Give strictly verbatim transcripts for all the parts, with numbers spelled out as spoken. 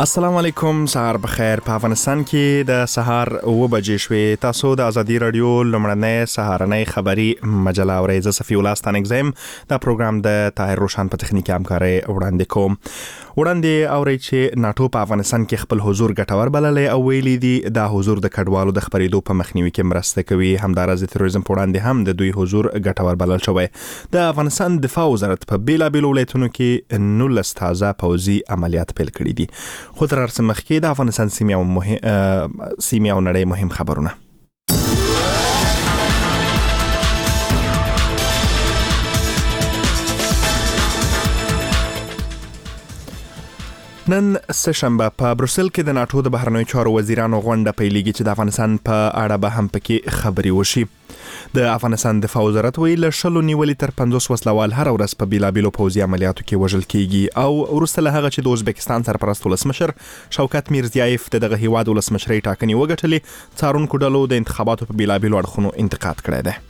السلام علیکم، سهار بخیر. په افغانستان کې د سهار اوه بجې شوې. تاسو د ازادي رادیو لمړنۍ سهارنۍ خبری مجله اورئ. زه صفی الله ستانګزم. دا پروګرام د طاهر روشن په تخنیکي همکارۍ وړاندې کوم. وړاندې اورئ چې ناتو په افغانستان کې خپل حضور ګټور بللی او ویلي دي دا حضور د کډوالو د خپرېدو په مخنیوي کې مرسته کوي. همداراز د تروریزم په وړاندې هم د دوی حضور ګټور بلل شوی. د افغانستان دفاع وزارت په بیلابیلو ولایتونو کې نولس تازه پوځي عملیات پیل کړي دي. خو تر هر څه مخکې د افغانستان سیمې او مهم سیمې او نړۍ مهم خبرونه. نن سهشنبه په بروسل کې د ناتو د بهرنیو چارو وزیرانو غونډه پیلېږي چې د افغانستان په اړه به هم پکې خبرې وشي. د افغانستان دفاع وزارت ویل له شلو نیولې تر پنځوس وسلوال هر ورځ په بیلابیلو پوځي عملیاتو کې وژل کیږي او وروسته له هغه چې د ازبکستان سرپرست ولسمشر شوکت میرزیایف د دغه هیواد ولسمشرۍ ټاکنې وګټلې، څارونکو ډلو د انتخاباتو په بیلابیلو اړخونو انتقاد کړی دی.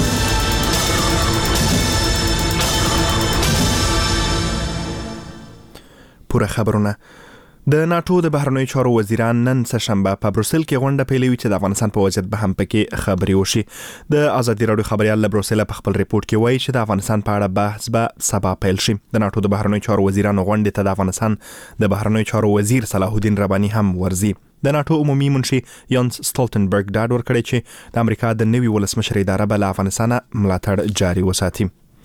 پوره خبرونه. د ناتو د بهرنیو چارو وزیران نن سهشنبه په بروسل کې غونډه پیلوي چې د افغانستان په وضعیت به هم پکې خبرې وشي. د ازادي رادیو خبريال له بروسل په خپل ریپورت کې وایي چې د افغانستان په اړه بحث به سبا پیل شي. د ناتو د بهرنیو چارو وزیرانو غونډې ته د افغانستان د بهرنیو چارو وزیر صلاح الدین رباني هم ورځي. د ناتو عمومي منشي یانس سټولټنبرګ ډاډ ورکړی چې د امریکا د نوي ولسمشر اداره به له افغانستان ملاتړ جاري وساتي.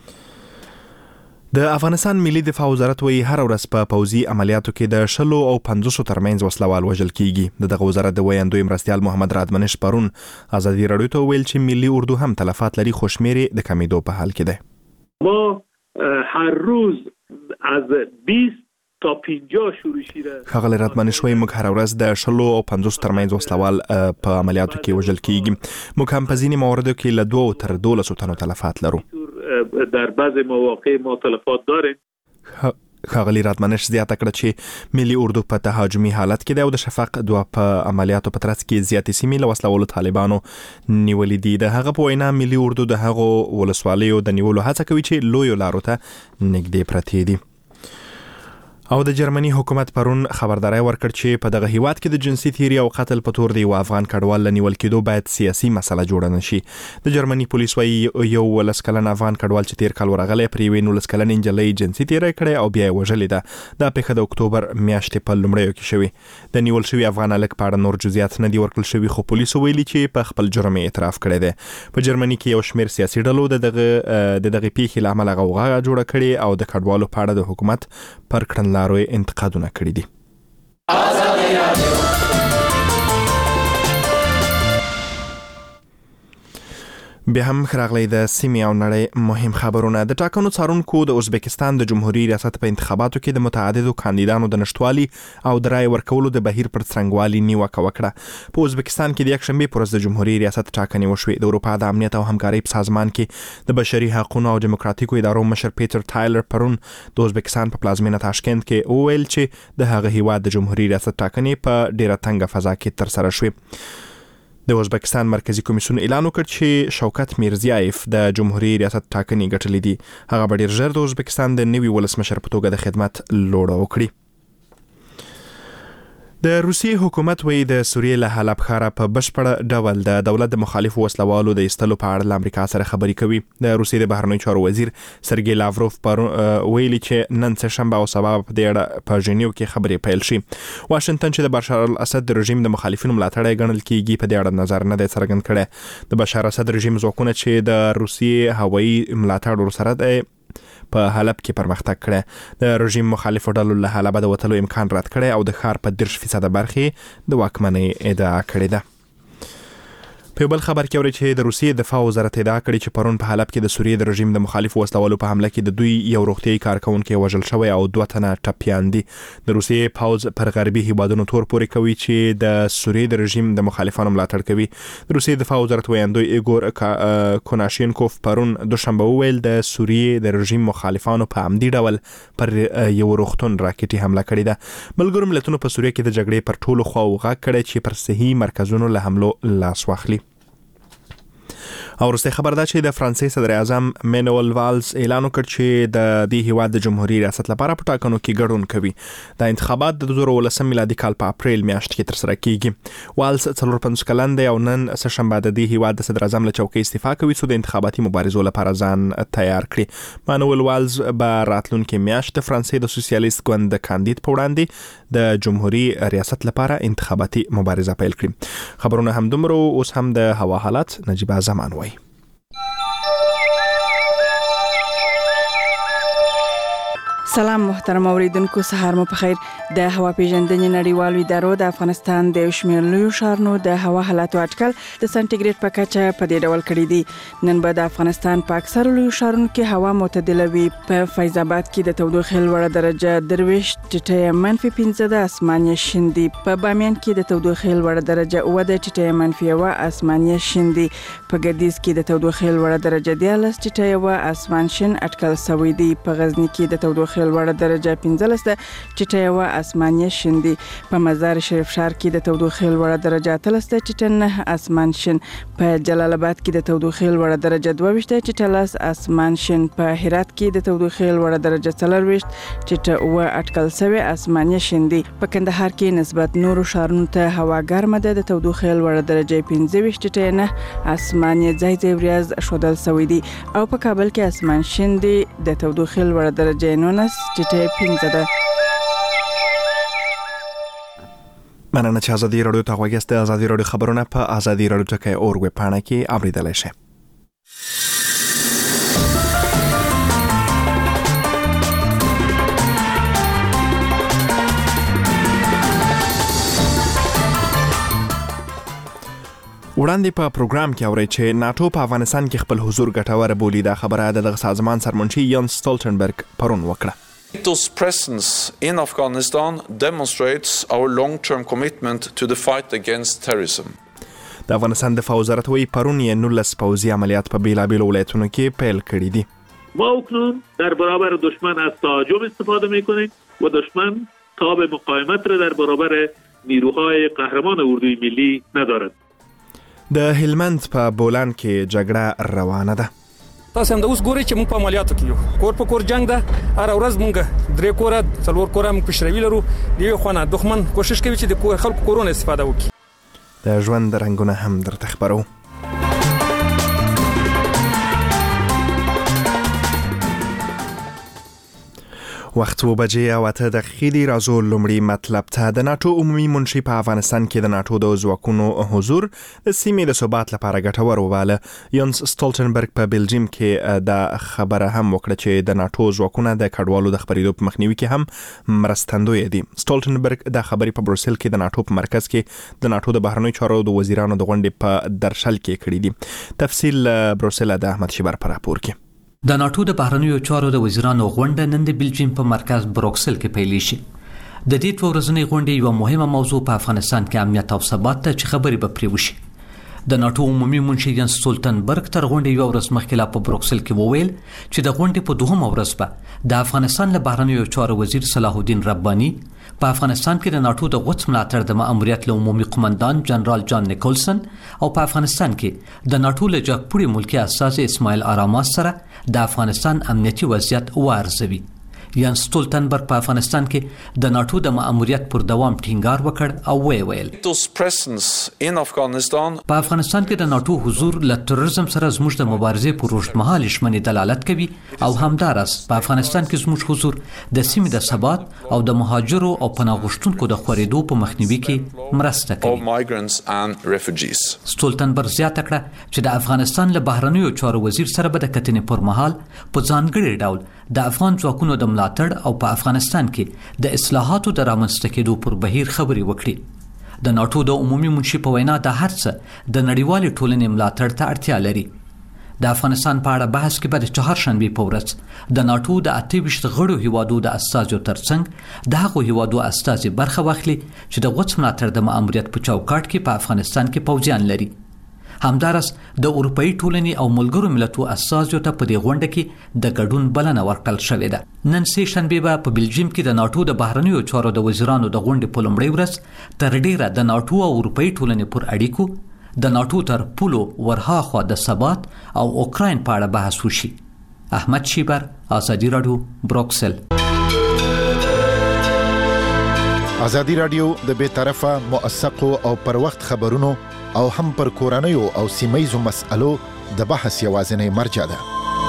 د افغانستان ملي دفاع وزارت وایي هر ورځ په پوځي عملیاتو کې د شلو او پنځوسو ترمنځ وسلوال وژل کیږي. دغه وزارت د ویاندوی مرستیال محمد رادمنش پرون ازادي رادیو ته ویل چې ملي اردو هم تلفات لري، خو شمېرې د کمیدو په حال کې ده. ما هر روز از بیست تا پنجاه شروع شده. ښاغلی رادمنش وایي موږ هر ورځ د شلو او پنځوسو ترمنځ وسلوال په عملیاتو کې وژل کیږي. موږ هم په ځینې مواردو کې له دوه تر دولسو تنو تلفات لرو. در بعض مواقع ما تلفات داریم. ښاغلی رادمنش زیاته کړه چې ملي اردو په تهاجمي حالت کې دی او د شفق دوه په عملیاتو په ترڅ کې زیاتې سیمې له وسلوالو طالبانو نیولې دي. د هغه په وینا ملي اردو د هغو ولسوالیو د نیولو هڅه کوي چې لویو لارو ته نږدې پرتې دي. او د جرمني حکومت پرون خبرداري ورکړ چې په دغه هیواد کې د جنسي تیری او قتل په تور دی او افغان کډوال لنیول کېدو باید سیاسي مسله جوړه نشي. د جرمني پولیس وايي یو ولس کلن افغان کډوال چې تیر کال ورغلی پر یوې نولس کلن نجلۍ جنسي تیری کړی او بیا یې وژلې ده. دا پیښه د اکتوبر میاشتې په لومړیو کې شوې. د نیول شوي افغان هلک په اړه نور جزئیات نه دي ورکړل شوي، خو پولیسو ویلي چې په خپل جرم اعتراف کړی دی. په جرمني کې یو شمېر سیاسي ډلو د دغه د دغه پیښې له امله غوغا جوړه کړې او د کډوالو په اړه د حکومت پر کړنلارو انتقاد کړی دي. بیا هم خراغلی د سیمې او نړۍ مهم خبرونه. د ټاکنو څارونکو د ازبکستان د جمهوریت ریاست په انتخاباتو کې د متعددو کاندیدانو د نشټوالي او د رای ورکولو د بهیر پر څرنګوالي نیوکه وکړه. په ازبکستان کې د یکشنبه پر ورځ د جمهوریت ریاست ټاکنې وشوې. د اروپا د امنیت او همکارۍ په سازمان کې د بشري حقوقو او دیموکراتیکو ادارو مشر پیټر ټایلر پرون د ازبکستان په پلازمینه تاشکند کې وویل چې د هغه هیواد د جمهوریت ریاست ټاکنې په ډیره تنګه فضا کې تر سره شوې. د ازبکستان مرکزی کمیسیون اعلان وکړ چې شوکت میرزیایف د جمهوریت ریاست ټاکنې ګټلې دي. هغه به ډیر ژر د ازبکستان د نوي ولسمشر په توګه د خدمت لوړه وکړي. د روسیې حکومت وایي د سوریې له حلب ښاره په بشپړ ډول د دولت د مخالفو وسلوالو د ایستلو په اړه له امریکا سره خبرې کوي. د روسیې د بهرنیو چارو وزیر سرګی لاوروف پر ویلي چې نن سهشنبه او سبا په دې اړه په ژنیو کې خبرې پیل شي. واشنگټن چې د بشار الاسد د رژیم د مخالفینو ملاتړی ګڼل کیږي په دې اړه نظر نه دی څرګند کړی. د بشار الاسد رژیم ځواکونه چې د روسیې هوایي ملاتړ ورسره دی په حلب کې پرمختګ کړی. د رژیم مخالفو ډلو له حلب د وتلو امکان رد کړی او د ښار په دېرش فیصده برخې د واکمنۍ ادعا کړې ده. په بل خبر کې اوري چې د روسیې دفاع وزارت ادعا کړې چې پرون په حلب کې د سوریې د رژیم د مخالفو وسلوالو په حمله کې د دوی یو روغتیايي کارکونکي وژل شوی او دوه تنه ټپیان دي. د روسیې پوځ پر غربي هیوادونو تور پورې کوي چې د سوریې د رژیم د مخالفانو ملاتړ کوي. د روسیې دفاع وزارت ویاندوی ایګور کوناشینکوف پرون دوشنبه ویل د سوریې د رژیم مخالفانو په عمدي ډول پر یو روغتون راکټي حمله کړې ده. ملګرو ملتونو په سوریې کې د جګړې پر ټولو خواو غږ کړی چې پر صحي مرکزونو له حملو لاس واخلي. او وروسته خبر ده چې د فرانسې صدر اعظم مانوئل والز اعلان وکړ چې د دې هیواد د جمهوریت ریاست لپاره په ټاکنو کې ګډون کوي. د انتخابات د دوه زره ولسم میلادي کال په اپریل میاشت کې ترسره کیږي. والز څلور پنځوس کلن دی او نن سهشنبه د دې هیواد د صدر اعظم له چوکۍ استعفا کوي څو د انتخاباتي مبارزو لپاره ځان تیار کړي. مانوئل والز به راتلونکي میاشت د فرانسې د سوسیالیست ګوند کاندید په وړاندې د جمهوریت ریاست لپاره انتخاباتي مبارزه پیل کړي. خبرونه هم دومره. اوس هم د هوا حالت نجیبه زمان وای. سلام محترم اوریدونکو، سهار مو پخیر. د هوا پیژندنې نړیوالو ادارو د افغانستان د شمیر لوی ښارونو د هوا حالت اټکل د سانتیګریډ په کچه په دې ډول کړی دی. نن به د افغانستان په اکثر لوی ښارونو کې هوا معتدله وي. په فیض آباد کې د تودوخې لوړه درجه درویش ټیټه منفي پنځه د اسماني شین دی. په بامیان کې د تودوخې لوړه درجه اوه د ټیټه منفي یو اسماني شین دی. په ګردیز کې د تودوخې لوړه درجه دیارلس ټیټه یو اسمان شین اټکل شوی دی. په غزنی کې د تودوخې لوړه درجه پنځلس د ټیټه یو اسماني شین دی. په مزار شریف ښار کې د تودوخې لوړه درجه اتلس د ټیټه نه اسمان شین. په جلال آباد کې د تودوخې لوړه درجه دوه ویشت د ټیټه لس اسمان شین. په هرات کې د تودوخې لوړه درجه څلور ویشت ټیټه اوه اټکل شوی اسماني شین دی. په کندهار کې نسبت نورو ښارونو ته هوا ګرمه ده. د تودوخې لوړه درجه پنځه ویشت ټیټه نه اسماني ځای ځای وریاض ښودل شوی دی. او په کابل کې اسمان شین دی. د تودوخې لوړه درجه نولس ټیټه پنځه ده. مننه چې ازادي رادیو ته غوږ یاست. ازادي رادیو خبرونه په ازادي رادیو ټکی اور ویب پاڼه کې اوریدلای شئ. وړاندې په پروګرام کې اورئ چې ناتو په افغانستان کې خپل حضور ګټور بولي. دا خبره د دغه سازمان سرمنشي یانس سټولټنبرګ پرون وکړه. NATO's presence in Afghanistan demonstrates our long-term commitment to the fight against terrorism. د افغانستان دفاع وزارت وایي پرون یې نولس پوځي عملیات په بیلابیلو ولایتونو کې پیل کړي دي. ما اکنون در برابر دشمن از تهاجم استفاده می‌کنیم و دشمن تاب مقاومت را در برابر نیروهای قهرمان اردوی ملی ندارد. د هلمند په بولان کې جګړه روانه ده. تاسو هم د اوس ګورئ چې موږ په عملیاتو کې یو کور په کور جنگ ده. هر ورځ موږ درې کوره څلور کوره موږ پښروي لرو. دی خو نه دښمن کوشش کوي چې د خلکو کورونه استفاده وکړي. د ژوند رنگونه هم درته خبرو. وخت و بجې او اته دقیقې دی. راځو لومړی مطلب ته. د ناتو عمومي منشي په افغانستان کې د ناتو د ځواکونو حضور د سیمې د ثبات لپاره ګټور وباله. یانس سټولټنبرګ په بلجیم کې دا خبره هم وکړه چې د ناتو ځواکونه د کډوالو د خبرېدو په مخنیوي کې هم مرستندوی دي. سټولټنبرګ دا خبرې په بروسل کې د ناتو په مرکز کې د ناتو د بهرنیو چارو د وزیرانو د غونډې په درشل کې کړې دي. تفصیل بروسل د احمد شیبر پر راپور کې. د ناتو د بهرنیو چارو د وزیرانو غونډه نن د بلجیم په مرکز بروکسل کې پیل شي. د دې دوه ورځنۍ غونډې یو مهمه موضوع په افغانستان کې امنیت او ثبات ته چې خبرې به پرې وشي. د ناتو عمومي منشي یانس سټولټنبرګ تر غونډې یو ورځ مخکې لا په بروکسل کې وویل چې د غونډې په دوهمه ورځ به د افغانستان له بهرنیو چارو وزیر صلاح الدین رباني په افغانستان کې د ناتو د غوڅ ملاتړ د ماموریت له عمومي قومندان جنرال جان نیکولسن او په افغانستان کې د ناتو له جګپوړي ملکی اساس اسماعیل آراماس سره د افغانستان امنیتي وضعیت وارزوي. یانس سټولټنبرګ په افغانستان کې د ناتو د ماموریت پر دوام ټینګار وکړ او وی ویل NATO's presence in Afghanistan په افغانستان کې د ناتو حضور له تروریزم سره زموږ د مبارزې پر اوږدمهاله شمنې دلالت کوي او همداراز په افغانستان کې زموږ حضور د سیمې د ثبات او د مهاجرو او پناه غوښتونکو د خورېدو په مخنیوي کې مرسته کوي. سټولټنبرګ زیاته کړه چې د افغانستان له بهرنیو چارو وزیر سره به د کتنې پر مهال په ځانګړي ډول د افغان ځواکونو د ملاتړ او په افغانستان کې د اصلاحاتو د رامنځته کېدو پر بهیر خبرې وکړي. د ناتو د عمومي منشي په وینا د هر څه د نړیوالې ټولنې ملاتړ ته اړتیا لري. د افغانستان په اړه بحث کې به د چهارشنبې په ورځ د ناتو د اته ویشت غړو هیوادو د استازو ترڅنګ د هغو هیوادو استازي برخه واخلي چې د غوڅ ملاتړ د ماموریت په چوکاټ کې په افغانستان کې پوځیان لري. همدارس د اروپאי ټولنې او ملګرو ملتونو اساسو ته په دې غونډه کې د ګډون بلنه ورکړل شوې ده. نن سه شنبه په بلجیم کې د ناتو د بهرنیو چارو د وزیرانو د غونډې په لومړۍ ورځ تر ډیره د ناتو او اروپאי ټولنې پر اړیکو د ناتو تر پولو ورهاخوا د ثبات او اوکراین په اړه بحث وشي. احمد شیبر، ازادي رادیو، بروکسل. ازادي رادیو د بې طرفه، موثقو او پر وخت خبرونو او هم پر کورنیو او سیمایزو مسألو د بحث یوازینی مرجع ده.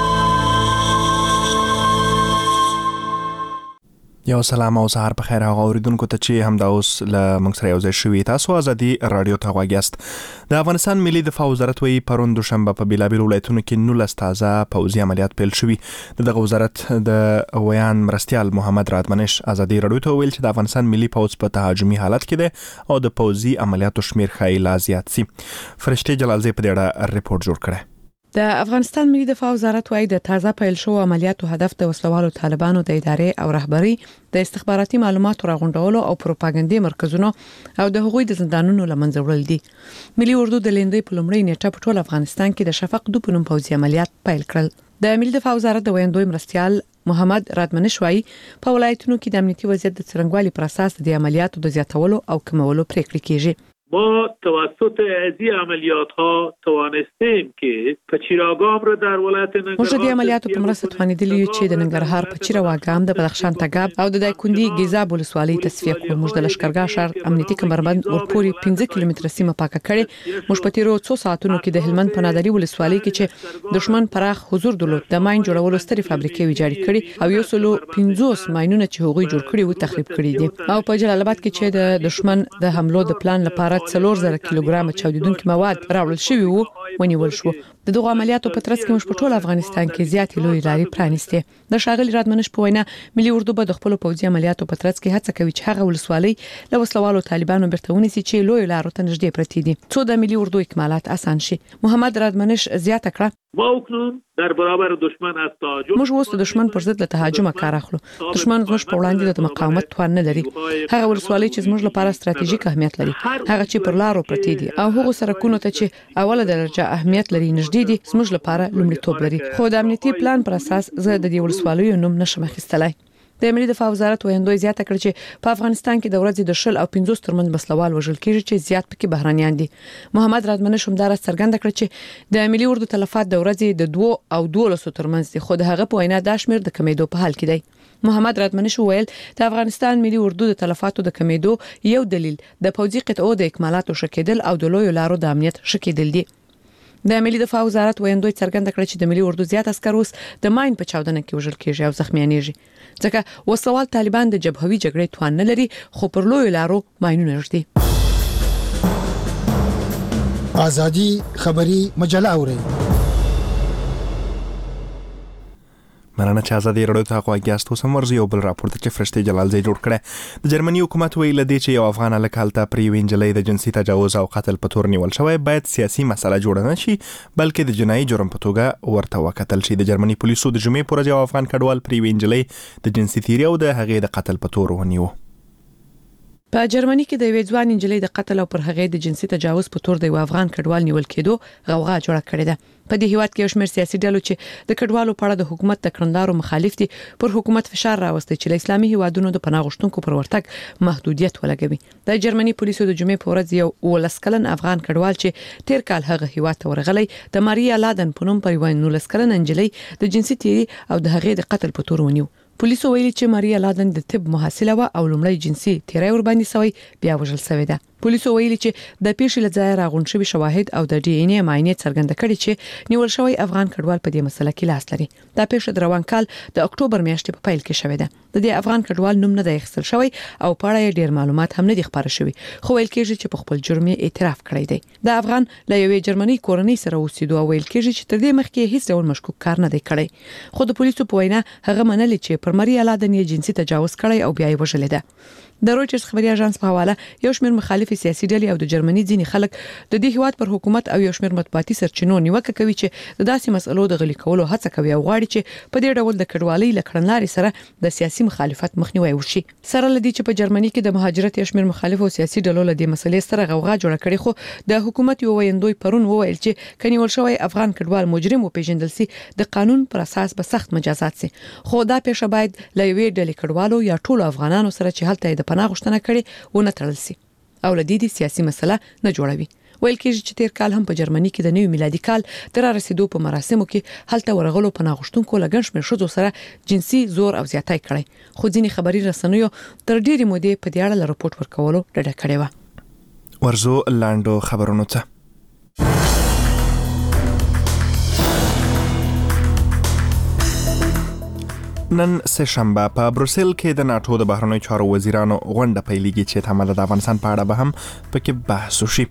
یو سلام او سهار په خیر هغه اوریدونکو ته چې هم دا اوس له موږ سره یو ځای شوي. تاسو ازادي رادیو ته غواړئ یاست. د افغانستان ملي دفاع وزارت وایي پرون دوشنبه په بیلابیلو ولایتونو کې نولس تازه پوځي عملیات پیل شوي. دغه وزارت د ویان مرستیال محمد رادمنش ازادي رادیو ته ویل چې د افغانستان ملي پوځ په تهاجمي حالت کې دی او د پوځي عملیاتو شمیر ښایي لا زیات سي. فرشته جلالزی په دې اړه ریپورت جوړ کړی. د افغانستان ملي دفاع وزارت وايي د تازه پیل شو عملیاتو هدف د وسلوالو طالبانو د ادارې او رهبری د استخباراتي معلوماتو راغونډولو او پروپاګاندا مرکزونو او د هغوی د زندانونو لمنځه وړل دي. ملي اردو د لیندې په لومړۍ نیټه په ټول افغانستان کې د شفق دوه پنوم پوځي عملیات پیل کړل. د ملي دفاع وزارت د ویاندوی مرستیال محمد رادمنش وايي په ولایتونو کې د امنیتي وضعیت د څرنګوالي پر اساس د عملیاتو د زیاتولو او کمولو پریکړې کیږي. ما توسط ازی عملیات ها توانستیم که پچیراگام را در ولایت ننګرهار موږ د عملیاتو په مرسته توانیدلی چې د ننګرهار پچیراګام د بدخشان تګاب او د دایکندي ګیزاب ولسوالۍ تصفیه کړو. موږ د لشکرګاه شهر امنیتي کمربند ورپوري پنځه کیلومتره سیمه پاکه کړې. موږ په تیرو څو ساعتونو کې د هلمند په نادري ولسوالۍ کې چې دشمن پراخ حضور درلود د ماین جوړولو سترې فابریکې ویجاړې کړې او یو سلو پنځوس ماینونه چې هغوی جوړ کړي وو تخریب کړي دي. او په جلال آباد کې چې د دشمن د حملو د پلان لپاره څلور زره کیلوګرام چاودیدونکو مواد راوړل شوی وو ونیول شو. د دغه عملیاتو په ترڅ کې موږ په ټول افغانستان کې زیاتې لوی لارې پرانیستې. د شاغلی رادمنش په وینا ملي اردو به د خپل پوځي عملیاتو په ترڅ کې هڅه کوي چې هغه ولسوالۍ له وسلوالو طالبانو بیرته ونیسي چې لوی لارو ته نږدې پرتې دي څو د ملي اردو اکمالات آسان شي. محمد رادمنش زیاته کړه ما اکنون در برابر دشمن از تهاجم موږ اوس د دشمن پر ضد له تهاجم کار اخلو. دشمن زموږ په وړاندې د مقاومت توان نه لري. هغه ولسوالۍ چې زموږ لپاره ستراتیژیک اهمیت لري هغه چې پر لارو پرتې دي او هغه سرکونو ته چې اوله درجه اهمیت لري نږدې دي زموږ لپاره لومړیتوب لري. خو د امنیتي پلان پر اساس زه د دې ولسوالیو نوم نشم اخیستلای. د ملي دفاع وزارت ویاندوی زیاته کړ چې په افغانستان کې د ورځې د شل او پنځوس ترمن بسلوال وژل کیږي چې زیات پکې بهرانيان دي. محمد رادمنش هم دا څرګنده کړ چې د ملي اردو تلفات د ورځې د دوه او دولس ترمن دي خو د هغه په وینا د شمیر د کمیدو په حال کې دی. محمد رادمنش ویل د افغانستان ملي اردو د تلفاتو د کمیدو یو دلیل د پوځي قطعو د اکمالاتو شکېدل او د لوی لارو د امنیت شکېدل دي. د ملي دفاع وزارت ویاندوی څرګنده کړ چې د ملي اردو زیات عسکر اوس د ماین په چاودنه کې وژل کېږي او زخمیانېږي ځکه وسوال طالبان د جبهوي جګړې توان نه لري خو پر لوی لارو ماینونه ږدي. ازادي خبري مجله اوري مننه چې ازادي رادیو ته غواړئ یاست. اوس هم ورځي یو بل راپورته چې فرشته جلالزی جوړ کړی. د جرمني حکومت ویل دی چې یو افغان هلک هلته پر یوې نجلۍ د جنسي تجاوز او قتل په تور نیول شوی باید سیاسي مسله جوړه نه شي بلکې د جنایي جرم په توګه ورته وکتل شي. د جرمني پولیسو د جمعې پر ورځ یو افغان کډوال پر یوې نجلۍ د جنسي تیری او د هغې د قتل په تور ونیو. په جرمني کې د یوې ځوان نجلۍ د قتل او پر هغې د جنسي تجاوز په تور د یو افغان کډوال نیول کېدو غوغا جوړه کړې ده. په دې هیواد کې یو شمېر سیاسي ډلو چې د کډوالو په اړه د حکومت د کړنلارو مخالف دي پر حکومت فشار راوستي چې د اسلامي هیوادونو د پناه غوښتونکو پر ورتګ محدودیت ولګوي. د جرمني پولیسو د جمعې په ورځ یو ولس کلن افغان کډوال چې تیر کال هغه هیواد ته ورغلی د ماریا لادن په نوم پر یو ولس کلن نجلۍ د جنسي تیری او د هغې د قتل په تور ونیو. پولیسو ویلي چې ماریا لادن د طب محصله و او لومړی جنسي تیری ور باندې سوی بیا وژل شوې ده. پولیسو ویلي چې د پیښې لځای راغون شوی شواهد او د ډي ان اي معاینې څرګنده کړي چې نیول شوی افغان کډوال په دې مسله کې لاس لري. دا پیښه د روان کال د اکتوبر میاشتې په پیل کې شوې ده. د دې افغان کډوال نوم نه دی اخیستل شوی او په اړه ډیر معلومات هم نه دي خبره شوی خو ویل کېږي چې په خپل جرم اعتراف کړی دی. د افغان له یوې جرمني کورنۍ سره اوسېدو او ویل کېږي چې تر دې مخکې هیڅ ډول مشکوک کار نه دی کړی خو د پولیسو په وینا هغه منلي چې پر ماریا لادن جنسي تجاوز کړی او بیا یې وژلې ده. د رويټرز خبري اژانس په حواله یو شمېر مخالف سیاسي ډلې او د جرمني ځینې خلک د دې هیواد پر حکومت او یو شمېر مطبوعاتي سرچینو نیوکه کوي چې د داسې مسلو د غلي کولو هڅه کوي او غواړي چې په دې ډول د کډوالۍ لکړنلاري سره د سیاسي مخالفت مخنیوي وشي. سره لدی چې په جرمني کې د مهاجرت یو شمېر مخالف او سیاسي ډلو له دې مسلې سره غوغا جوړه کړې خو د حکومت یو ویندوی پرون وویل چې کنيول شوی افغان کډوال مجرم او پیژندل سي د قانون پر اساس به سخت مجازات سي خو دا پیښه باید له یوې ډلې کډوالو یا ټولو افغانانو سره چې هلته د پناه غوښتنه کړي ونه تړل سي او لدی دي سیاسي مسله نه جوړوي. ویل کېږي چې تیر کال هم په جرمني کې د نوي میلادي کال تر رسیدو په مراسمو کې هلته ورغلو پناه غوښتونکو لګن شمېر ښځو سره جنسي زور او زیاتۍ کړي، خو ځینې خبري رسنیو تر ډېرې مودې په دې اړه راپورټ ورکولو ډډه کړې و. ورزو لاندو خبرونو ته نن سه شنبه په بروسل کې د ناتو د بهرنیو چارو وزیرانو غونډه پیلېږي چې تماله د افغانستان په اړه به هم پکې بحث وشي.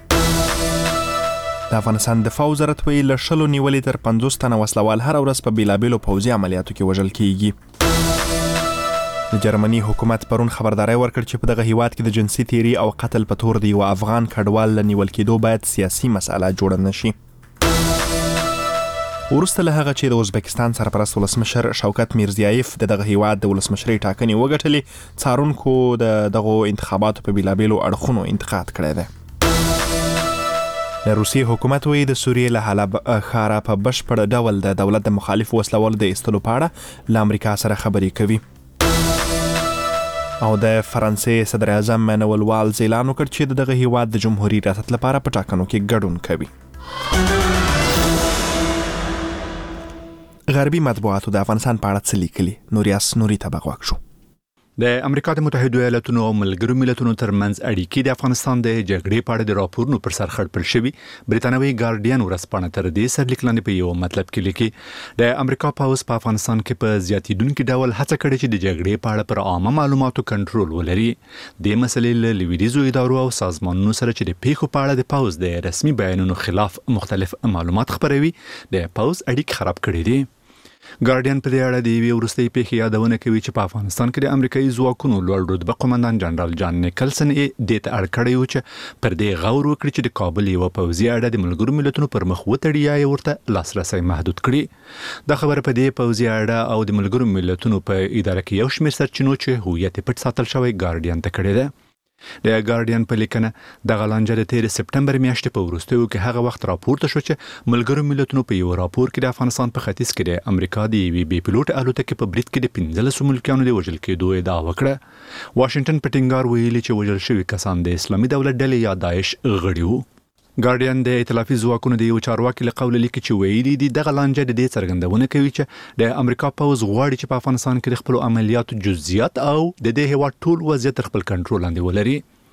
د افغانستان دفاع وزارت ویلي له شلو نیولې تر پنځوس تنه وسلوال هر ورځ په بیلابیلو پوځي عملیاتو کې وژل کیږي. د جرمني حکومت پرون خبرداري ورکړ چې په دغه هیواد کې د جنسي تیری او قتل په تور دی او افغان کډوال له نیول کېدو باید سیاسي مسله جوړه نشي. ورسته له هغه چې د ازبکستان سرپرست ولسمشر شوکت میرزیایف د دغه هیواد د ولسمشرۍ ټاکنې وګټلې، څارونکو د دغه انتخاباتو په بیلابیلو اړخونو انتقاد کړی دی. د روسیې حکومت وایي د سوریې له حلب ښاره په بشپړ ډول د دولت د مخالف وسلوالو د ایستلو په اړه له امریکا سره خبرې کوي. او د فرانسې صدر اعظم مانوئل والز اعلان وکړ چې دغه هیواد د جمهوریت ریاست لپاره په ټاکنو کې ګډون کوي. غربي مطبوعاتو د افغانستان په اړه څه لیکلي؟ نوریاس نوري ته بغواک شو. د امریکا د متحده ایالاتونو او ملګرو ملتونو ترمنځ اړیکې د افغانستان د جګړې په اړه د راپورونو پر سر خړپړ شوي. بریتانوي ګارډین ورځپاڼه تر دې سرلیک لاندې په یو مطلب کې لیکي د امریکا پوځ په افغانستان کې په زیاتیدونکو ډول هڅه کړې چې د جګړې په اړه پر عامه معلوماتو کنټرول ولري. د مسلې له لویدیزو ادارو او سازمانونو سره چې د پیښو په اړه د پوځ د رسمي بیانونو خلاف مختلف معلومات خپروي، د پوځ اړیکې خراب کړې دي. ګارډین په دې اړه د یوې وروستۍ پیښې یادونه کوي چې په افغانستان کې د امریکایي ځواکونو لوړ رتبه قومندان جنرال جان نیکلسن یې دې ته اړ کړی و چې پر دې غور وکړي چې د کابل یوه پوځي اډه د ملګرو ملتونو پر مخ وتړي یا یې ورته لاسرسی محدود کړي. دا خبره په دې پوځي اډه او د ملګرو ملتونو په اداره کې یو شمېر سرچینو چې هویت یې پټ ساتل شوی ګارډین ته کړې ده. د ګارډین په لیکنه دغه لانجه د تیر سپټمبر میاشتې په وروستیو کې هغه وخت راپورته شو چې ملګرو ملتونو په یو راپور کې د افغانستان په ختیځ کې د امریکا د یوې بې پیلوټ الوتکې په برید کې د پنځلسو ملکیانو د وژل کېدو ادعا وکړه. واشنگټن په ټینګار ویلي چې وژل شوي کسان د اسلامي دولت ډلې یا داعش غړي وو. ګارډین د ائتلافي ځواکونو د یو چارواکي له قوله لیکي چې ویلي دي دغه لانجه د دې څرګندونه کوي چې د امریکا پوځ غواړي چې په افغانستان کې د خپل عملیاتو جزئیات او د دې هیواد ټول وضعیت تر خپل کنټرول لاندې ولري.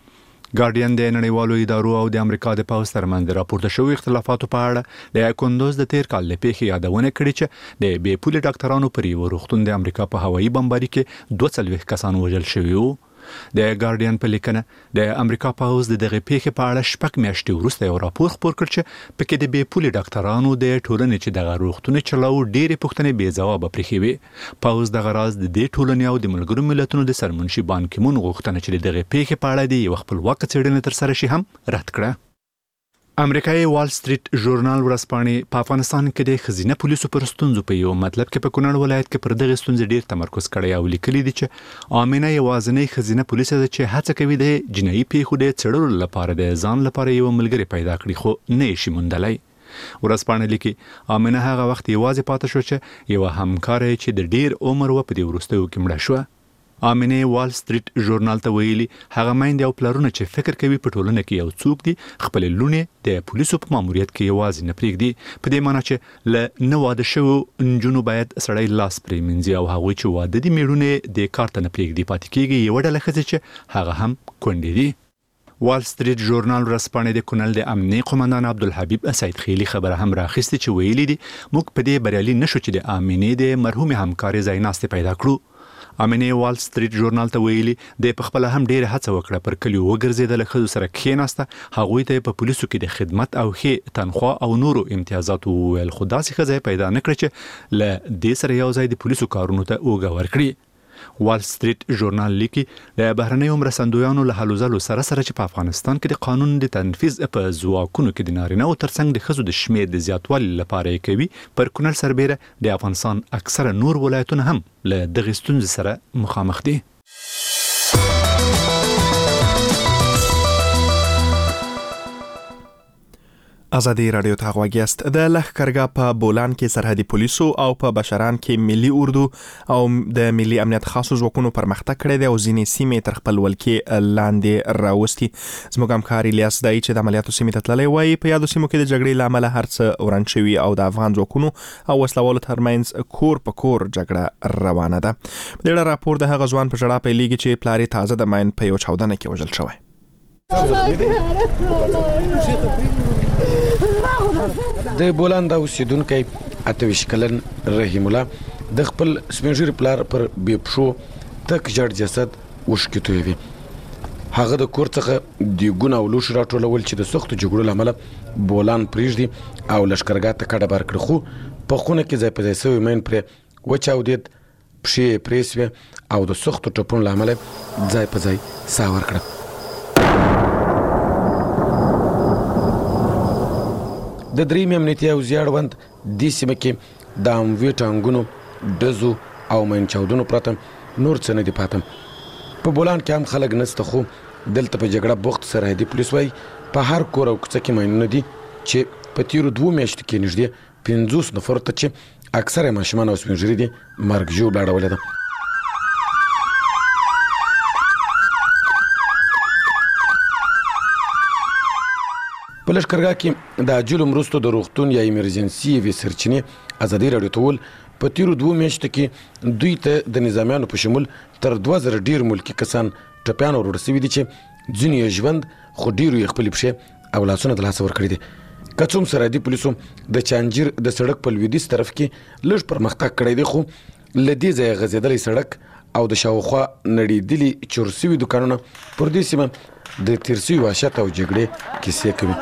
ګارډین د نړیوالو ادارو او د امریکا د پوځ ترمنځ د راپورته شوی اختلافاتو په اړه د کندوز د تیر کال له پیښې یادونه کړې چې د بې پولې ډاکټرانو پر یو روغتون د امریکا په هوایي بمباري کې دوه څلوېښت کسان وژل شوي وو. د ګارډین په لیکنه د امریکا پوځ د دغه پیښې په اړه شپږ میاشتې وروسته یو راپور خپور کړ چې پکې د بې پولې ډاکټرانو د ټولنې چې دغه روغتون چلاو ډېرې پوښتنې بې ځوابه پرېښې وې. پوځ دغه راز د دې ټولنې او د ملګرو ملتونو د سرمنشي بان کی مون غوښتنه چې دغه پیښې په اړه د یو خپلواک څېړنه ترسره شي هم رد کړه. امریکایي وال سټریټ ژورنال ورځپاڼې په افغانستان کې د خزینه پولیسو پر ستونزو په یو مطلب کې په کونړ ولایت کې پر دغه ستونزې ډیر تمرکز کړی او لیکلي دي چې امینه یوازینۍ خزینه پولیس ده چې هڅه کوي د جنایي پیښو د څېړلو لپاره د ځان لپاره یو ملګری پیدا کړي خو نه شي موندلی. ورځپاڼه لیکي امینه هغه وخت یوازې پاتې شو چې یو همکار چې د ډیر عمر و په دې وروستیو کې مړه شو. امینه وال سټریټ ژورنال ته ویلي هغه میندې او پلرونه چې فکر کوي په ټولنه کې یو څوک دي خپل لونې د پولیسو په ماموریت کې یوازې نه پرېږدي، په دې معنی چې له نه واده شوو نجونو باید سړی لاس پرې مینځي او هغوی چې واده دي میړونه د کار ته نه پرېږدي پاتې کېږي یوه ډله ښځې چې هغه هم کونډې دي. وال سټریټ ژورنال ورځپاڼې د کونړ د امنیې قومندان عبدالحبیب سید خیلی خبره هم راخیستې چې ویلي دي موږ په دې بریالي نشو چې د امینې د مرحومې همکارې ځای ناستې پیدا کړو. امینه وال سټریټ ژورنال ته ویلي د پخپل هم ډیره هڅه وکړه پر کلیو وګرځیدل خزو سره کېناسته هغوی ته په پولیسو کې د خدمت او ښه تنخواه او نورو امتیازاتو ول خداسي خزه پیدا نکړي چې ل دې سره یو ځای د پولیسو کارونو ته اوګه ورکړي. وال سټریټ ژورنال لیکي د بهرنیو مرستندویانو له هلو ځلو سره سره چې په افغانستان کې د قانون د تنفيذ په ځواکونو کې د نارینه او ترڅنګ د ښځو د شمېر د زیاتوالي لپاره یې کوي پر کونړ سربېره د افغانستان اکثره نور ولایتونه هم له دغې ستونزې سره مخامخ دي. ازادي رادیو ته غواګیاست. د لښکرګاه په بولان کې سرحدي پولیسو او په بشران کې ملي اردو او د ملي امنیت خاصو ځواکونو پرمختګ کړی دی او ځینې سیمې تر خپل ولکې لاندې راوستي. زموږ همکار الیاس دای چې د عملیاتو سیمې ته تللی وایي په یادو سیمو کې د جګړې له امله هر څه وران شوي او د افغان ځواکونو او وسلوالو ترمنځ کور په کور جګړه روانه ده. د دې راپور د هغه ځوان په ژړا پیلېږي چې پلار یې تازه د ماین په یو چاودنه کې وژل شوی. د بولان د اوسیدونکو اتویش کلن رحیم الله د خپل سپینږیري پلار پر بیپشو تک جړ جسد وشکټوي وي. هغه د کور څخه د ګونه او لوش راټولول چې د سختو جګړو لامل بولان پریږدي او لشکرګاه ته کډه بار کړ، خو په خونه کې ځای په ځای سوی مین پر وچاودید، پښې پریسوي او د سختو ټپونو لامل ځای په ځای ساور کړ. د دریم امنیتي او زیړوند د سیمه کې د اموي ټانګونو دزو او مین چاودونو پرته نور څه نه دی پاتم. په بولان کې هم خلک نسته، خو دلته په جګړه بوخت سرحدي پولیس وایي په هر کور او کوڅه کې ماینونه دي چې په تیرو دوو میاشتو کې نږدې پنځوس نفر ته چې اکثره ماشومان او سپینږیري دي مرګ ژوبله اړولې ده. په لښکرګاه کې د عاجلو مرستو د روغتون یا ایمرجنسي وي سرچینې ازادي راډیو ته وویل په تیرو دوو میاشتو کې دوی ته د نظامیانو په شمول تر دوه زره ډیر ملکي کسان ټپیان ور رسوي دي چې ځینې یې ژوند خو ډیرو یې خپلې پښې او لاسونه د لاسه ورکړي دي. که څوم سرحدي پولیسو د چانجیر د سړک په لویدیځ طرف کې لږ پرمختګ کړی دی، خو له دې ځایه غځېدلی سړک او د شاوخوا نړېدلي چور سوي دوکانونه پر دې سیمه د تیر سوي وحشت او جګړې کیسې کوي.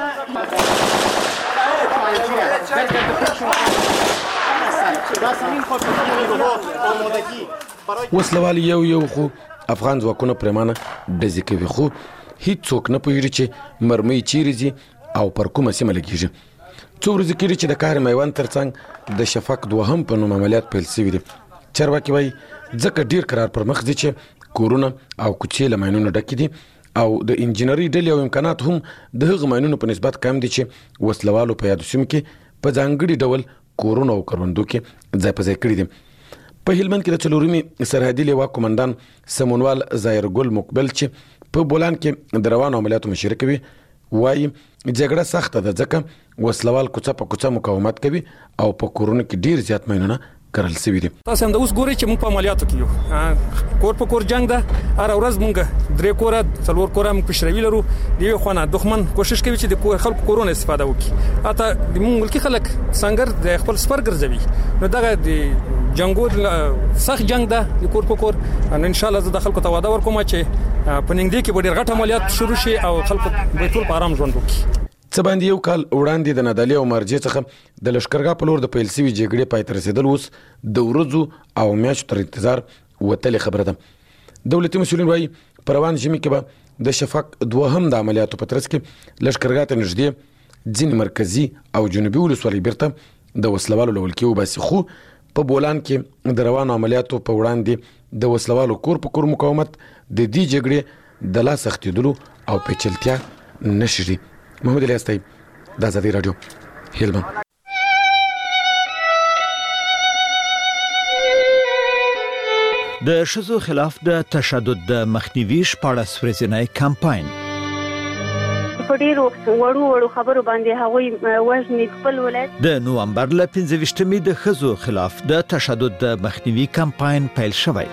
وسلوال یو یو خو افغان ځواکونه پرېمانه ډزې کوي، خو هیڅ څوک نه پوهېږي چې مرمۍ چیرې ځي او پر کومه سیمه لګېږي. څو ورځې کېږي چې د کار میوند ترڅنګ د شفق دوهم په نوم عملیات پیل شوي دي. چارواکي وایي ځکه ډېر قرار پر مخ ځي چې کورونه او کوڅې له ماینونو ډکې دي او د انجینري ډلې او امکانات هم د هغه ماینونو په نسبت کم دي چې وسلوالو په یادو سیمو کې په ځانګړي ډول کورونو او کروندو کې ځای په ځای کړي دي. په هلمند کې د څلورمې سرحدي لیوا قومندان سمونوال ظاهر ګل مقبل چې په بولان کې د روانو عملیاتو مشري کوي وایي جګړه سخته ده ځکه وسلوال کوڅه په کوڅه مقاومت کوي او په کورونو کې ډیر زیات ماینونه کرل شوی دي. تاسو هم د اوس ګوري چې موږ په عملیاتو کې یو کور په کور جنگ ده. هر ورځ موږ درې کوره څلور کوره موږ پښروي لرو. دی خو نه دښمن کوشش کوي چې د خلکو کورونه استفاده وکړي. اته د موږ ملکی خلک څنګه د خپل سپر ګرځوي، نو دغه د جنگو سخت جنگ ده د کور په کور. ان شاء الله زه د خلکو ته وعده ورکوم چې په نږدې کې به ډېر غټ عملیات شروع شي او خلکو به ټول په آرام ژوند وکړي. څه باندې یو کال وړاندې د نادالي او مرجې څخه د لښکرګاه په لور د پیل شوي جګړې پای ته رسېدل اوس د ورځو او میاشتو تر انتظار وتلې خبره ده. دولتي مسؤلین وایي په روان ژمي کې به د شفق دوهم د عملیاتو په ترڅ کې لښکرګاه ته نږدې ځینې مرکزي او جنوبي ولسوالۍ بیرته د وسلوالو له ولکې وباسي، خو په بولان کې د روانو عملیاتو په وړاندې د وسلوالو کور په کور مقاومت د دې جګړې د لا سختېدلو او پیچلتیا نښې دي. محمد الیاس طیب، د ازادي راډیو، هلمند. د ښځو خلاف د تشدد د مخنیوي شپاړس ورځنی کمپاین په ډیرو وړو وړو خبرو باندې هغوی وژني خپل ولایت. د نوامبر له پنځه ویشتمې د ښځو خلاف د تشدد د مخنیوي کمپاین پیل شوی.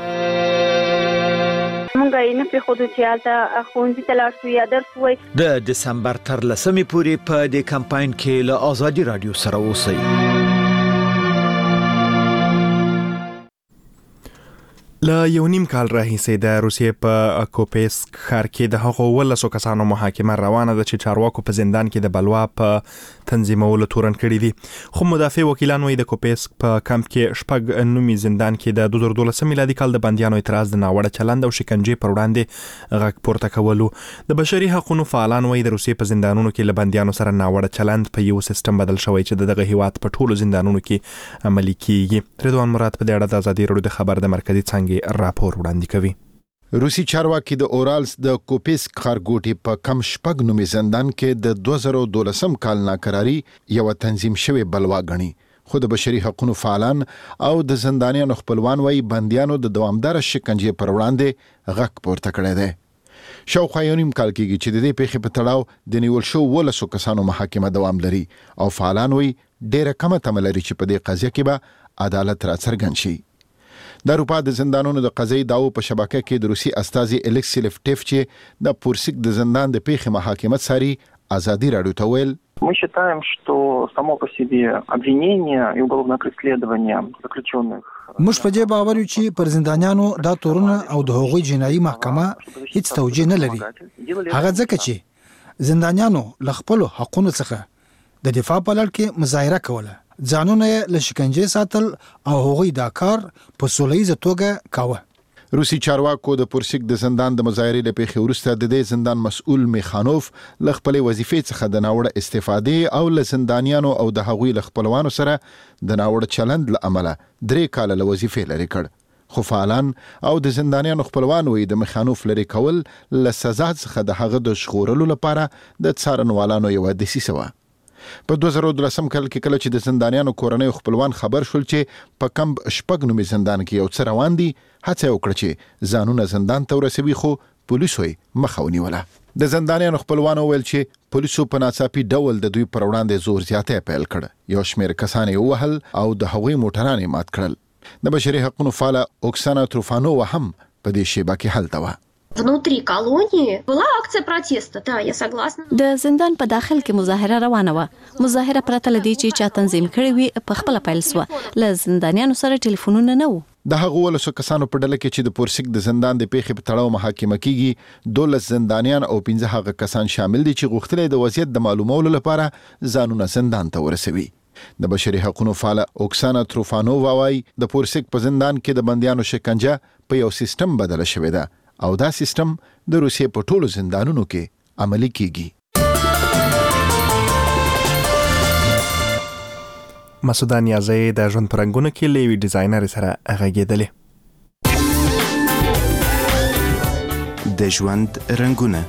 مونږ یې نه پرېښودو چې هلته ښوونځي ته لاړ شو یا درس ووایي. د دسمبر تر لسمې پورې په دې کمپاین کې له ازادي راډیو سره اوسئ. له یو نیم کال راهیسې د روسیې په کوپیسک ښار کې د هغو ولسو کسانو محاکمه روانه ده چې چارواکو په زندان کې د بلوا په تنظیمولو تورن کړي دي. خو مدافع وکیلان وایي د کوپیسک په کمپ کې شپږ نومي زندان کې د دوه زره دولسم میلادي کال د بندیانو اعتراض د ناوړه چلند او شکنجې پر وړاندې غږ پورته کولو. د بشري حقوقو فعالان وایي د روسیې په زندانونو کې له بندیانو سره ناوړه چلند په یو سیستم بدل شوی چې دغه هیواد په ټولو زندانونو کې عملي کیږي. رضوان مراد په دې اړه د ازادي راډیو د خبر د مرکزي څانګې راپور وړاندې کوي. روسي چارواکي د اورالس د کوپیسک ښارګوټي په کم شپږ نومي زندان کې د دوه زره دولسم کال ناکراري یو تنظیم شوی بلوا غني، خو د بشري حقوقو فعالان او د زندانیانو خپلوان وایي بندیانو د دوامدار شکنجې پر وړاندې غږ پورته کړی دی. شاوخوا یو نیم کال کېږي چې د دې پیښې په تړاو د نیول شو ولسو کسانو محاکمه دوام لري او فعالان وایي ډېره کمه تمه لري چې په دې قضیه کې به عدالت راڅرګند شي. د اروپا د زندانونو د قضیې داو په شبکه کې د روسي استازي الکسی لیفتیف چې د پورسک د زندان د پیښې محاکمه ساري ازادي راډیو ته ویل: Мы считаем, что само по себе обвинение и уголовное преследование заключенных. موږ په دې باور یو چې پر زندانیانو دا تورونه او د هغوی جنایي محکمه هیڅ توجیه نه لري. هغه ځکه چې زندانیانو له خپل حقوقو څخه د دفاع په لړ کې مظاهره کوله، ځانونه له شکنجې ساتل او هغوی دا کار په سولهییزه توګه کاوه. روسي چارواکو د پورسک د زندان د مظاهرې له پیښې وروسته د دې زندان مسؤل میخانوف له خپلې وظیفې څخه د ناوړه استفادې او له زندانیانو او د هغوی له خپلوانو سره د ناوړه چلند له امله درې کاله له وظیفې لرې کړ. خو فعالان او د زندانیانو خپلوان وایي د میخانوف لرې کول له سزا څخه د هغه د ژغورلو لپاره د څارنوالانو یوه دسیسه وه. په دوه زره دولسم کال کې کله چې د زندانیانو کورنۍ خپلوان خبر شول چې په کم شپږ نومي زندان کې یو څه روان دي، هڅه وکړه چې ځانونه زندان ته ورسوي، خو پولیسو یې مخه ونیوله. د زندانیانو خپلوانو ویل چې پولیسو په ناڅاپي ډول د دوی پر وړاندې زور زیاتی پیل کړ. یو شمېر کسان یې ووهل او د هغوی موټران یې مات کړل. د بشري حقوقو فعاله اوکسانا تروفانووا هم په دې شیبه کې هلته وه. Внутри колонии была акция протеста, да, я согласна. د زندان په داخل کې مظاهره روانه وه. مظاهره پرته لدی چې چا تنظیم کړی وي په خپل پیل سو. له زندانیانو سره ټلیفونونه نه وو. د هغو ولسو کسانو په ډله کې چې د پورسک د زندان د پیښې په تړاو محاکمه کیږي دولس زندانیان او پنځه هغه کسان شامل دي چې غوښتل د وضعیت د معلومولو لپاره ځانونه زندان ته ورسوي. د بشري حقوقو فعاله اوکسانا تروفانووا وایي د پورسک په زندان کې د بندیانو شکنجه په یو سیستم بدله شوې ده او دا سیستم د روسیې په ټولو زندانونو کې عملي کیږي. مسعود نیازی د ژوند پرنګونو کې له یوې ډیزاینر سره غږېدلې. د ژوند رنګونه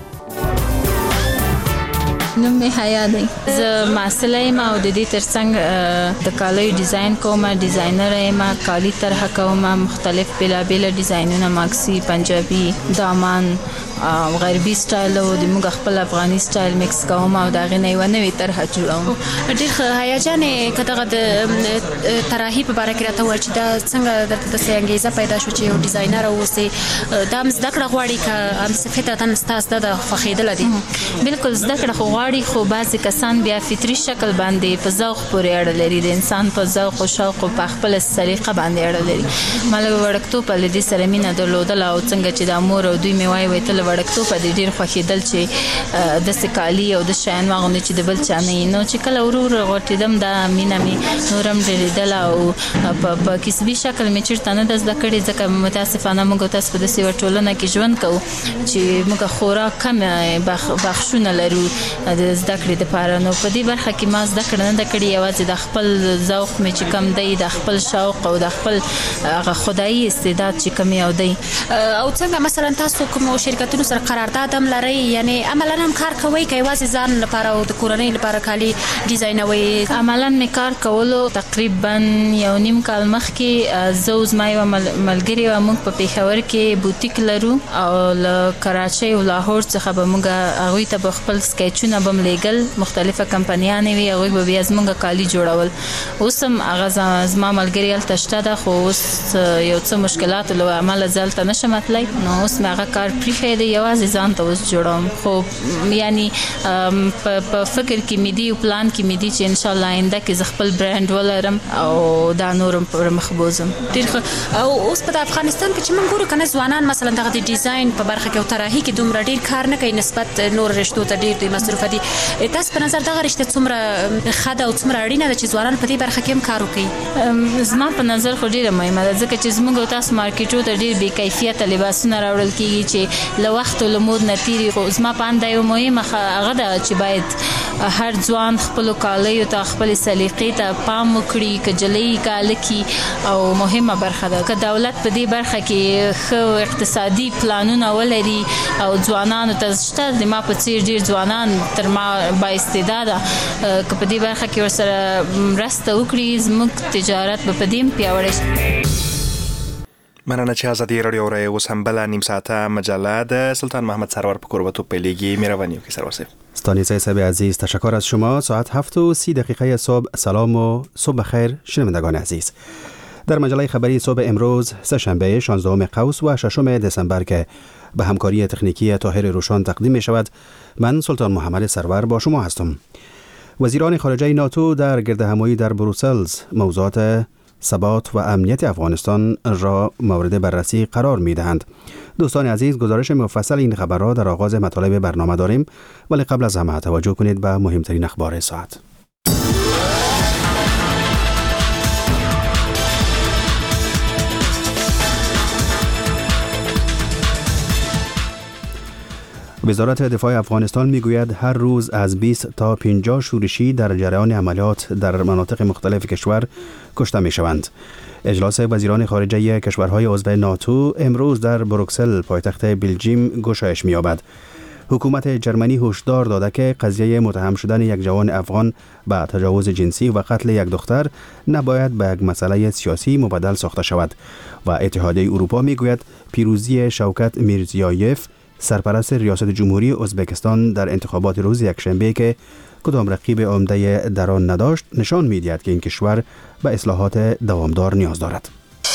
نوم می حیا دی. زه ماسله یم او د دې ترڅنګ د کالیو ډیزاین کوم، ډیزاینر یم، کالی طرح کوم، مختلف بلابل ډیزاینونه، ماکسی، پنجابي، دامان، غربي سټایل او د موږ خپل افغاني سټایل میکس کوم او دا غنې و نوې طرح جوړوم. ډېر هیجان کداغه د طراحي په اړه کې راته ول چې دا څنګه د څنګه پیدا شو چې یو ډیزاینر اوسې دا مزد کړه غواړي ک ام صفتاتن ستاسو د فخیدل دي. بالکل زده کړه غواړي، خو بعضی کسان بیا فطري شکل باندې په ذوق پورې اړه لري، د انسان په ذوق او شوق او په خپل سلیقه باندې اړه لري. مله وړکتو په لدی سره مینه درلودل او څنګه چې د امور او دوی میوای وي تل وړکتو په دې ډیر خوښیدل چې د سکالي او د شاین واغونه چې د بل چا نه نو چې کله ورور غوټیدم دا مینه می نورم ډیریدل او په کسبي شکل می چیرته نه د زده کړې ځکه متاسفانه موږ تاسو په داسې ټولنه کې ژوند کوو چې موږ خوراک کم بخښونه لرو د زده کړې لپاره. نو په دې برخه کې ما زده کړه نه کړې، یوازې د خپل ذوق می چې کم دی، د خپل شوق او د خپل هغه خدایي استعداد چې کم یو دی. او څنګه مثلا تاسو کوم شرکتونو سره قرارداد هم لرئ، یعنی عملاً هم کار کوئ که یوازې ځان لپاره او د کورنۍ لپاره کالي ډیزاینوئ؟ عملاً می کار کولو تقریبا یو نیم کال مخکې زه او زما یوه ملګرې وه، موږ په پېښور کې بوتیک لرو او له کراچۍ او لاهور څخه به موږ هغوی ته به خپل سکیچونه به م لیږل، مختلفه کمپنیانې وي، هغوی به بیا زموږ کالي جوړول. اوس هم هغه زما ملګرې هلته شته ده، خو اوس یو څه مشکلاتو له امله زه هلته نشم تللی، نو اوس مې هغه کار پرېښی دی، یوازې ځان ته اوس جوړوم. خو یعنی په فکر کې مې دي او پلان کې مې دي چې انشاءالله آینده کې زه خپل برانډ ولرم او دا نورم پر مخ بوزم. ډېر ښه. او اوس په افغانستان کې چې موږ ګورو که نه ځوانان مثلا دغه د ډیزاین په برخه کې او طراحي کې دومره ډېر کار نه کوي نسبت نور رشتو ته ډېر دوی مصروفه دي. تاسو په نظر دغه رشته څومره ښه ده او څومره اړینه ده چې ځوانان په دې برخه کې هم کار وکړي؟ زما په نظر خو ډېره مهمه ده، ځکه چې زموږ او تاسو مارکیټو ته ډېر بې کیفیته لباسونه راوړل کېږي چې له د وخت له مود نتیری خو زما پاند یو مهمه هغه د چې باید هر ځوان خپل کالیو ته خپل سلیقې ته پام وکړي کجلي کالکی او مهمه برخه ده که دولت په دې برخه کې خو اقتصادي پلانونه ولري او ځوانانو ته شته د ما په څیر ډیر ځوانان تر ما با استعداده که په دې برخه کې ورسره مرسته وکړي زموږ تجارت به په دې پیاوړی شي. مننه چې ازادي رادیو را اوس هم بل نیم ساعته مجله د سلطان محمد سرور په کوربتو پیلیگی میروانی که سرور صاحب. ستانیزه صاحب عزیز تشکر از شما. ساعت هفت و سی دقیقه صبح. سلام و صبح بخیر شنوندگان عزیز. در مجله خبری صبح امروز سه‌شنبه شانزدهم قوس و ششم دسامبر که به همکاری تکنیکی طاهر روشان تقدیم می شود، من سلطان محمد سرور با شما هستم. وزیران خارجه ناتو در گردهمایی در بروسلز موضوعات ثبات و امنیت افغانستان را مورد بررسی قرار می دهند. دوستان عزیز، گزارش مفصل این خبر را در آغاز مطالب برنامه داریم، ولی قبل از همه توجه کنید به مهمترین اخبار ساعت. وزارت دفاع افغانستان میگوید هر روز از بیست تا پنجاه شورشی در جریان عملیات در مناطق مختلف کشور کشته میشوند. اجلاس وزیران خارجه کشورهای عضو ناتو امروز در بروکسل پایتخت بلژیم گشایش می‌یابد. حکومت جرمنی هشدار داده که قضیه متهم شدن یک جوان افغان به تجاوز جنسی و قتل یک دختر نباید به یک مسئله سیاسی مبدل ساخته شود و اتحادیه اروپا میگوید پیروزی شوکت میرزیایف سرپرست ریاست جمهوری ازبکستان در انتخابات روز یکشنبه که کدام رقیب عمده در آن نداشت نشان می‌دهد که این کشور به اصلاحات دوامدار نیاز دارد.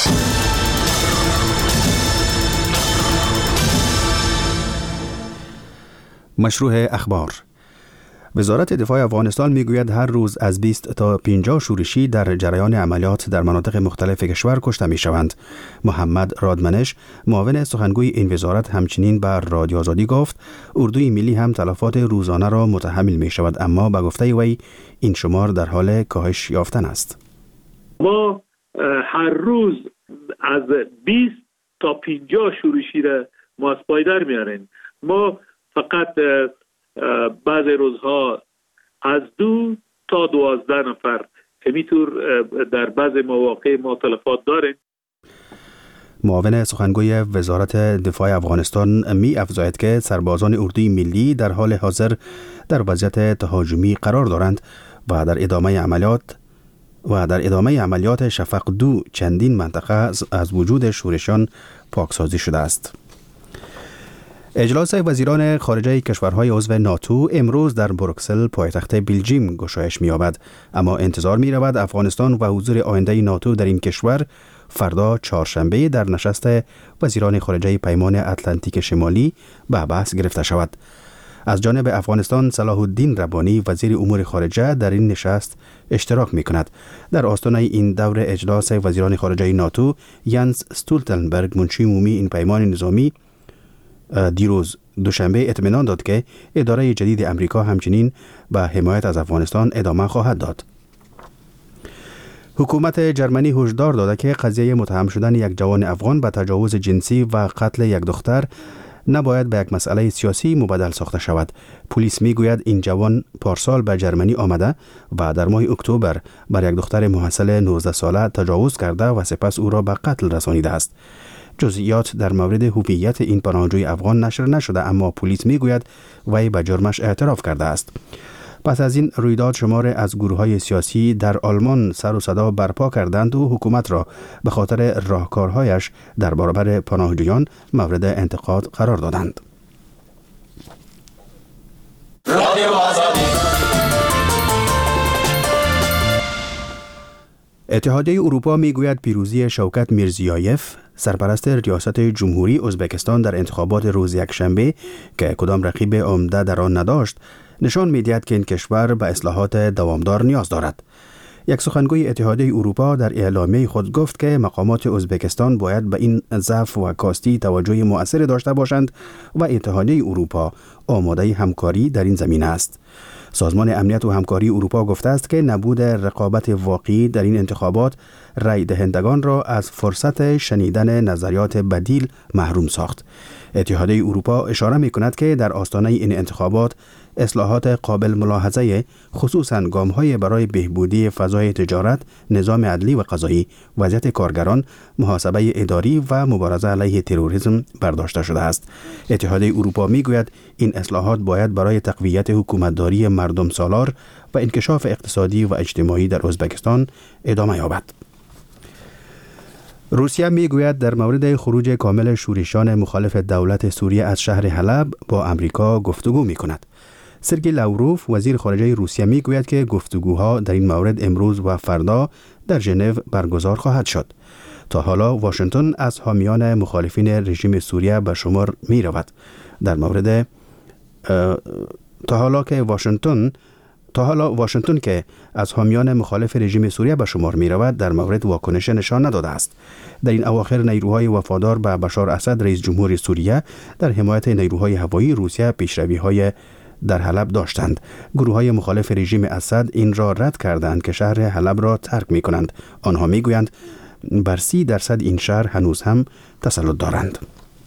مشروع اخبار. وزارت دفاع افغانستان میگوید هر روز از بیست تا پنجاه شورشی در جریان عملیات در مناطق مختلف کشور کشته میشوند. محمد رادمنش معاون سخنگوی این وزارت همچنین بر رادیو آزادی گفت اردوی ملی هم تلفات روزانه را متحمل می شود، اما به گفته وی این شمار در حال کاهش یافتن است. ما هر روز از بیست تا پنجاه شورشی را ما از پای در میاریم. ما فقط بعضی روزها از دو تا دوازده نفر همینطور در بعضی مواقع ما تلفات داریم. معاون سخنگوی وزارت دفاع افغانستان می افزاید که سربازان اردوی ملی در حال حاضر در وضعیت تهاجمی قرار دارند و در ادامه عملیات و در ادامه عملیات شفق دو چندین منطقه از وجود شورشان پاکسازی شده است. اجلاس وزیران خارجه کشورهای عضو ناتو امروز در بروکسل پایتخت بلژیم گشایش می‌یابد، اما انتظار می‌رود افغانستان و حضور آینده ناتو در این کشور فردا چهارشنبه در نشست وزیران خارجه پیمان اتلانتیک شمالی به بحث گرفته شود. از جانب افغانستان صلاح الدین ربانی وزیر امور خارجه در این نشست اشتراک می‌کند. در آستانه این دور اجلاس وزیران خارجه ناتو یانس استولتنبرگ منشی عمومی این پیمان نظامی دیروز دوشنبه اطمینان داد که اداره جدید امریکا همچنین به حمایت از افغانستان ادامه خواهد داد. حکومت جرمنی هشدار داده که قضیه متهم شدن یک جوان افغان به تجاوز جنسی و قتل یک دختر نباید به یک مسئله سیاسی مبدل ساخته شود. پلیس میگوید این جوان پارسال به جرمنی آمده و در ماه اکتبر بر یک دختر محصل نوزده ساله تجاوز کرده و سپس او را به قتل رسانیده است. جزئیات در مورد هویت این پناهجوی افغان نشر نشده، اما پلیس میگوید وی به جرمش اعتراف کرده است. پس از این رویداد شمار از گروه‌های سیاسی در آلمان سر و صدا برپا کردند و حکومت را به خاطر راهکارهایش در برابر پناهجویان مورد انتقاد قرار دادند. اتحادیه اروپا میگوید پیروزی شوکت میرزیایف سرپرست ریاست جمهوری ازبکستان در انتخابات روز یکشنبه که کدام رقیب عمده در آن نداشت نشان می‌دهد که این کشور به اصلاحات دوامدار نیاز دارد. یک سخنگوی اتحادیه اروپا در اعلامیه خود گفت که مقامات ازبکستان باید به این ضعف و کاستی توجه مؤثر داشته باشند و اتحادیه اروپا آماده همکاری در این زمینه است. سازمان امنیت و همکاری اروپا گفته است که نبود رقابت واقعی در این انتخابات رای دهندگان را از فرصت شنیدن نظریات بدیل محروم ساخت. اتحادیه اروپا اشاره می‌کند که در آستانه این انتخابات اصلاحات قابل ملاحظه خصوصاً گام‌های برای بهبودی فضای تجارت، نظام عدلی و قضایی، وضعیت کارگران، محاسبه اداری و مبارزه علیه تروریسم برداشته شده است. اتحادیه اروپا می‌گوید این اصلاحات باید برای تقویت حکومتداری مردم سالار و انکشاف اقتصادی و اجتماعی در ازبکستان ادامه یابد. روسیه میگوید در مورد خروج کامل شورشیان مخالف دولت سوریه از شهر حلب با امریکا گفتگو می‌کند. سرگئی لاوروف وزیر خارجه روسیه میگوید که گفتگوها در این مورد امروز و فردا در ژنو برگزار خواهد شد. تا حالا واشنگتن از حامیان مخالفین رژیم سوریه به شمار می رود. در مورد تا حالا که واشنگتن تا حالا واشنگتن که از حامیان مخالف رژیم سوریه به شمار می رود در مورد واکنش نشان نداده است. در این اواخر نیروهای وفادار به بشار اسد رئیس جمهور سوریه در حمایت نیروهای هوایی روسیه پیشروی‌های در حلب داشتند. گروه‌های مخالف رژیم اسد این را رد کردند که شهر حلب را ترک می‌کنند. آنها می‌گویند بر سی درصد این شهر هنوز هم تسلط دارند.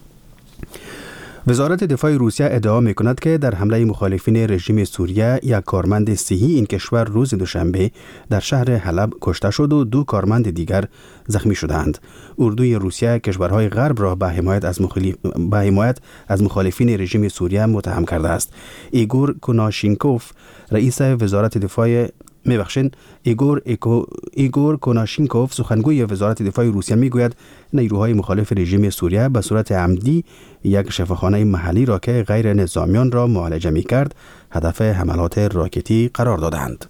وزارت دفاع روسیه ادعا می‌کند که در حمله مخالفین رژیم سوریه یک کارمند صحی این کشور روز دوشنبه در شهر حلب کشته شد و دو کارمند دیگر زخمی شدند. اردوی روسیه کشورهای غرب را به حمایت از مخالف... به حمایت از مخالفین رژیم سوریه متهم کرده است. ایگور کوناشینکوف رئیس وزارت دفاع میبخشین ایگور ایکو ایگور کوناشینکوف سخنگوی وزارت دفاع روسیه میگوید نیروهای مخالف رژیم سوریه به صورت عمدی یک شفاخانه محلی را که غیر نظامیان را معالجه میکرد هدف حملات راکتی قرار دادند.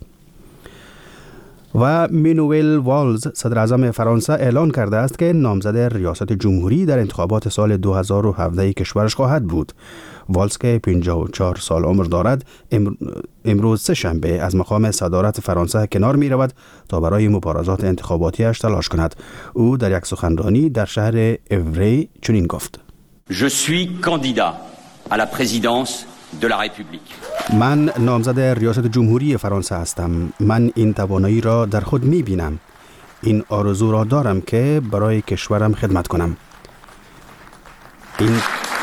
و مانوئل والز صدر اعظم فرانسه اعلان کرده است که نامزد ریاست جمهوری در انتخابات سال دو هزار و هفده کشورش خواهد بود. والز که پنجاه و چهار سال عمر دارد امروز سه شنبه از مقام صدارت فرانسه کنار می رود تا برای مبارزات انتخاباتیش تلاش کند. او در یک سخنرانی در شهر اوری چنین گفت: Je suis candidat à la présidence de la République. من نامزد ریاست جمهوری فرانسه هستم. من این توانایی را در خود می بینم. این آرزو را دارم که برای کشورم خدمت کنم. این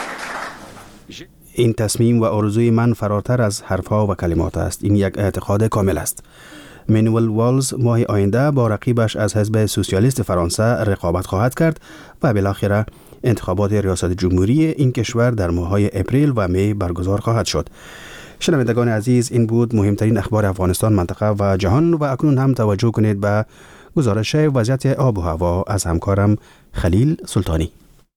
این تصمیم و آرزوی من فراتر از حرفها و کلمات است. این یک اعتقاد کامل است. مانوئل والز ماه آینده با رقیبش از حزب سوسیالیست فرانسه رقابت خواهد کرد و بالاخره انتخابات ریاست جمهوری این کشور در ماه‌های اپریل و می برگزار خواهد شد. شنوندگان عزیز، این بود مهمترین اخبار افغانستان، منطقه و جهان و اکنون هم توجه کنید به گزارش وضعیت آب و هوا از همکارم خلیل سلطانی.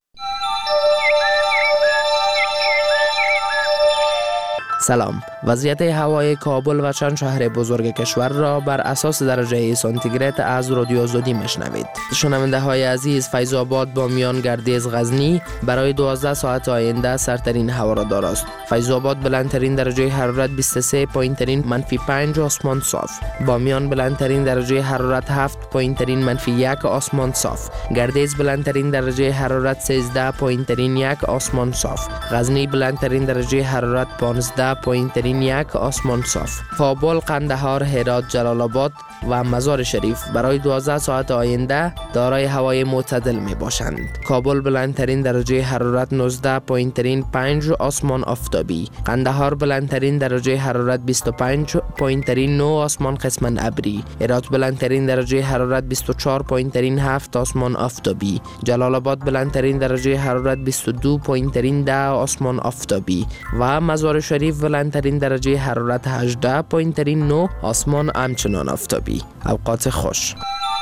سلام. وضعیت هوای کابل و چند شهر بزرگ کشور را بر اساس درجه سانتیگراد از رادیو آزادی میشنوید. شنونده های عزیز، فیض آباد، بامیان، گردیز، غزنی برای دوازده ساعت آینده سرترین هوا را دارد. فیض آباد بلندترین درجه حرارت بیست و سه، پایینترین منفی پنج، آسمان صاف. بامیان بلندترین درجه حرارت هفت، پایینترین منفی یک، آسمان صاف. گردیز بلندترین درجه حرارت سیزده، پایینترین یک، آسمان صاف. غزنی بلندترین درجه حرارت پانزده، پایینترین یک، آسمان صاف. کابل، قندهار، هرات، جلال آباد و مزار شریف برای دوازده ساعت آینده دارای هوای معتدل می باشند. کابل بلندترین درجه حرارت نوزده، پایینترین پنج، آسمان آفتابی. قندهار بلندترین درجه حرارت بیست و پنج، پایینترین نه، آسمان قسماً ابری. هرات بلندترین درجه حرارت بیست و چهار، پایینترین هفت، آسمان آفتابی. جلال آباد بلندترین درجه حرارت بیست و دو، پایینترین ده، آسمان آفتابی و مزار شریف بلندترین درجه حرارت هجده، پایینترین نه، آسمان همچنان آفتابی. اوقات خوش.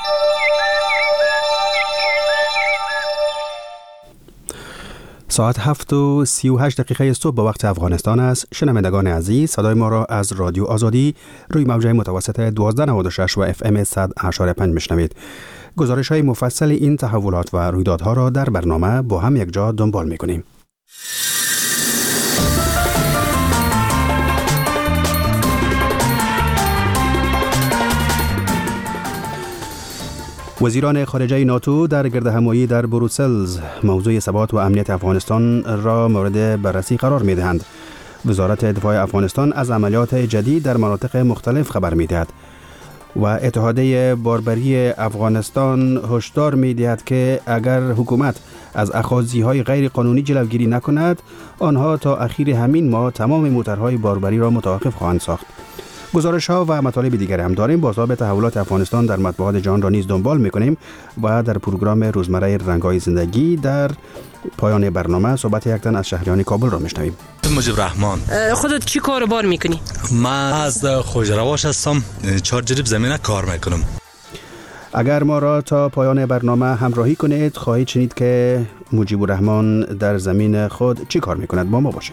ساعت هفت و سی و هشت دقیقه صبح به وقت افغانستان است. شنوندگان عزیز، صدای ما را از رادیو آزادی روی موج متوسط دوازده نود و شش و اف ام صد و هشت و پنج میشنوید. گزارش های مفصل این تحولات و رویدادها را در برنامه با هم یک جا دنبال میکنیم. وزیران خارجه ناتو در گردهمایی در بروسلز موضوع ثبات و امنیت افغانستان را مورد بررسی قرار می دهند. وزارت دفاع افغانستان از عملیات جدید در مناطق مختلف خبر می دهد. و اتحادیه باربری افغانستان هشدار می‌دهد که اگر حکومت از اخاذی‌های غیر قانونی جلوگیری نکند، آنها تا اخیر همین ماه تمام موترهای باربری را متوقف خواهند ساخت. گزارش‌ها و مطالب دیگر هم داریم. بازتاب تحولات افغانستان در مطبوعات جهان را نیز دنبال می‌کنیم و در پروگرام روزمره رنگ‌های زندگی در پایان برنامه صحبت یک تن از شهریان کابل را می‌شنویم. مجیب رحمان. خودت چی کار بار می‌کنی؟ من از خوجرواش هستم، چهار جریب زمینه کار می‌کنم. اگر ما را تا پایان برنامه همراهی کنید خواهید شنید که مجیب الرحمن در زمین خود چی کار می‌کند. با ما باشید.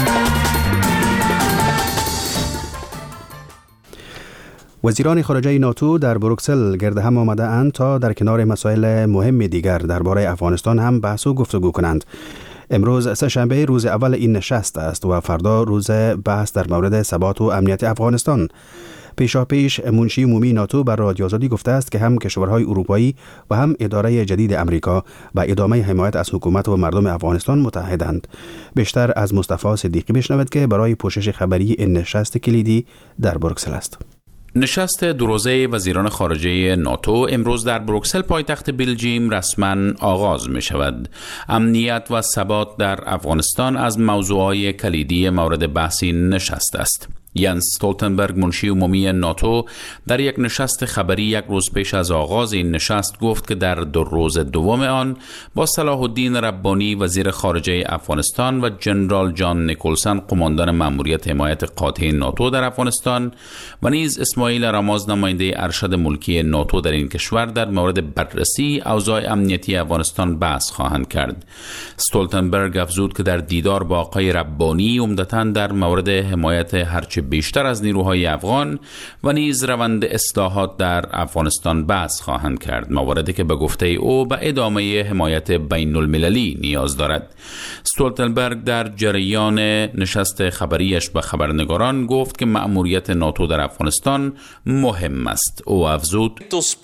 وزیران خارجه ناتو در بروکسل گرد هم آمده اند تا در کنار مسائل مهم دیگر درباره افغانستان هم بحث و گفتگو کنند. امروز سه شنبه روز اول این نشست است و فردا روز بحث در مورد ثبات و امنیت افغانستان. پیشاپیش منشی عمومی ناتو بر رادیو آزادی گفته است که هم کشورهای اروپایی و هم اداره جدید امریکا و ادامه حمایت از حکومت و مردم افغانستان متحدند. بیشتر از مصطفی صدیقی بشنوید که برای پوشش خبری این نشست کلیدی در بروکسل است. نشست دو روزه وزیران خارجه ناتو امروز در بروکسل پایتخت بلژیم رسما آغاز می شود. امنیت و ثبات در افغانستان از موضوعات کلیدی مورد بحث این نشست است. ینس استولتنبرگ منشی عمومی ناتو در یک نشست خبری یک روز پیش از آغاز این نشست گفت که در دو روز دوم آن با صلاح الدین ربانی وزیر خارجه افغانستان و جنرال جان نیکولسن قماندان مأموریت حمایت قاطع ناتو در افغانستان و نیز اسماعیل راماز نماینده ارشد ملکی ناتو در این کشور در مورد بررسی اوضاع امنیتی افغانستان بحث خواهند کرد. استولتنبرگ افزود که در دیدار با آقای ربانی عمدتاً در مورد حمایت هرچه بیشتر از نیروهای افغان و نیز روند اصلاحات در افغانستان بحث خواهند کرد، مواردی که به گفته او به ادامه حمایت بین المللی نیاز دارد. استولتنبرگ در جریان نشست خبریش به خبرنگاران گفت که مأموریت ناتو در افغانستان مهم است. او افزود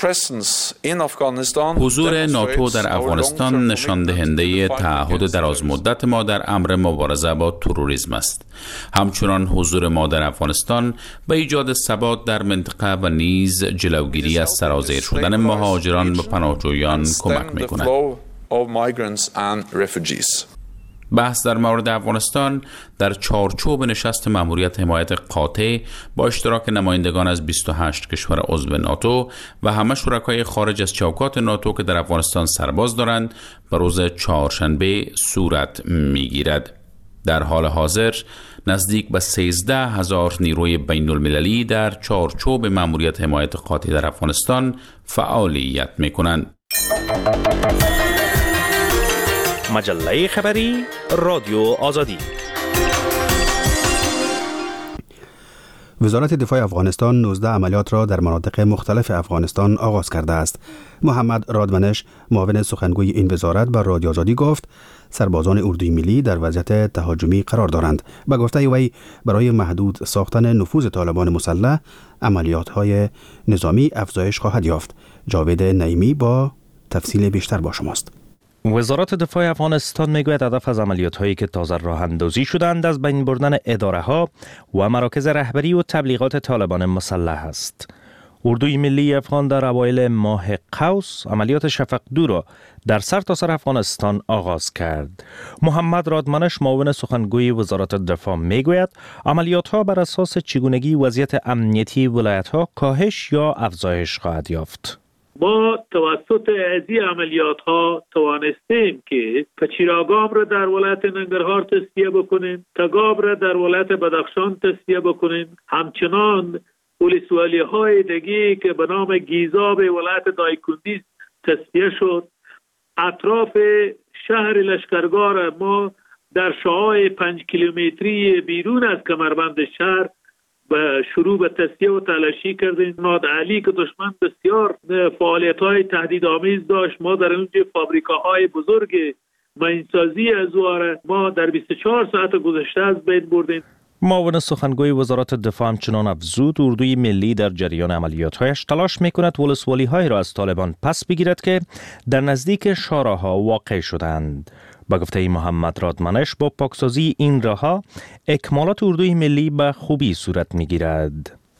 حضور ناتو در افغانستان نشان دهنده تعهد درازمدت ما در امر مبارزه با تروریسم است. همچنان حضور ما در افغانستان به ایجاد ثبات در منطقه و نیز جلوگیری از سرازیر شدن مهاجران و پناهجویان کمک می‌کند. بحث در مورد افغانستان در چارچوب نشست مأموریت حمایت قاطع با اشتراک نمایندگان از بیست و هشت کشور عضو ناتو و همه شرکای خارج از چوکات ناتو که در افغانستان سرباز دارند به روز چهارشنبه صورت می‌گیرد. در حال حاضر نزدیک به سیزده هزار نیروی بین المللی در چارچوب مأموریت حمایت قاطع در افغانستان فعالیت می‌کنند. مجله خبری رادیو آزادی. وزارت دفاع افغانستان نوزده عملیات را در مناطق مختلف افغانستان آغاز کرده است. محمد رادمنش معاون سخنگوی این وزارت بر رادیو آزادی گفت سربازان اردوی ملی در وضعیت تهاجمی قرار دارند. به گفته وی برای محدود ساختن نفوذ طالبان مسلح عملیات‌های نظامی افزایش خواهد یافت. جاوید نعیمی با تفصیل بیشتر با شماست. وزارت دفاع افغانستان میگوید هدف از عملیات هایی که تازه راه اندازی شدند از بین بردن اداره ها و مراکز رهبری و تبلیغات طالبان مسلح است. اردوی ملی افغان در اوایل ماه قوس عملیات شفق دو را در سرتاسر افغانستان آغاز کرد. محمد رادمنش معاون سخنگوی وزارت دفاع میگوید عملیات ها بر اساس چگونگی وضعیت امنیتی ولایت ها کاهش یا افزایش خواهد یافت. ما توسط ازی عملیات ها توانستیم که پچیراگام را در ولایت ننگرهار تصفیه بکنیم، تگاب را در ولایت بدخشان تصفیه بکنیم، همچنان ولسوالی های دیگه که به نام گیزاب ولایت دایکندی تصفیه شد. اطراف شهر لشکرگاه ما در شعاع پنج کیلومتری بیرون از کمربند شهر به شروع به تصفیه و تلاشی کردیم. ناد علی که دشمن بسیار فعالیت‌های تهدیدآمیز داشت، ما در اونجا فابریکاهای بزرگ ماینسازی از واره ما در بیست و چهار ساعت گذشته از بین بردیم. معاون سخنگوی وزارت دفاع همچنان افزود اردوی ملی در جریان عملیات‌هایش تلاش می‌کند ولسوالی‌های را از طالبان پس بگیرد که در نزدیک شاراها واقع شدند. با گفته محمد رادمنش با پاکسازی این راه‌ها اکمالات اردوی ملی به خوبی صورت می‌گیرد.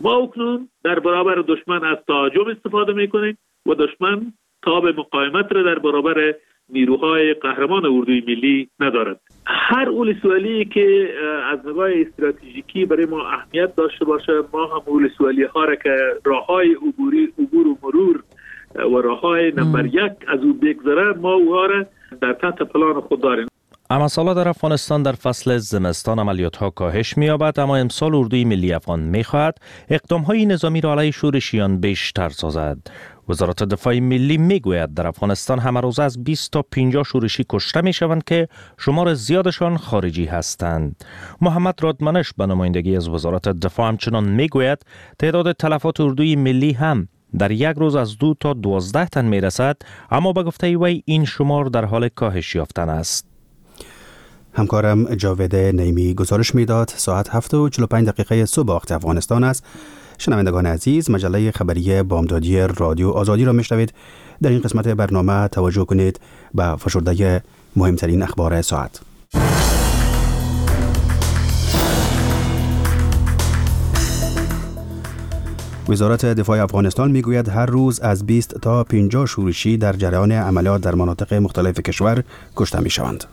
ما اکنون در برابر دشمن از تهاجم استفاده میکنیم و دشمن تاب مقاومت را در برابر نیروهای قهرمان اردوی ملی ندارد. هر ولسوالی که از نگاه استراتژیکی برای ما اهمیت داشته باشه، ما هم ولسوالی ها را که راههای عبوری عبور و مرور و راههای نمبر یک از او بگذره، ما اوها را در تحت پلان خود داریم. اما سالا در افغانستان در فصل زمستان عملیات ها کاهش می‌یابد، اما امسال اردوی ملی افغان می‌خواهد اقدام‌های نظامی را علیه شورشیان بیشتر سازد. وزارت دفاع ملی میگوید در افغانستان همه روز از بیست تا پنجاه شورشی کشته میشوند که شمار زیادشان خارجی هستند. محمد رادمنش به نمایندگی از وزارت دفاع همچنان میگوید تعداد تلفات اردوی ملی هم در یک روز از دو تا دوازده تن میرسد، اما به گفته وی این شمار در حال کاهش یافتن است. همکارم جاوید نیمی گزارش میداد. ساعت هفت و چهل و پنج دقیقه صبح وقت افغانستان است. شنوندگان عزیز، مجله خبری بامدادی رادیو آزادی را میشنوید. در این قسمت برنامه توجه کنید به فشرده مهمترین اخبار ساعت. وزارت دفاع افغانستان میگوید هر روز از بیست تا پنجاه شورشی در جریان عملیات در مناطق مختلف کشور کشته میشوند.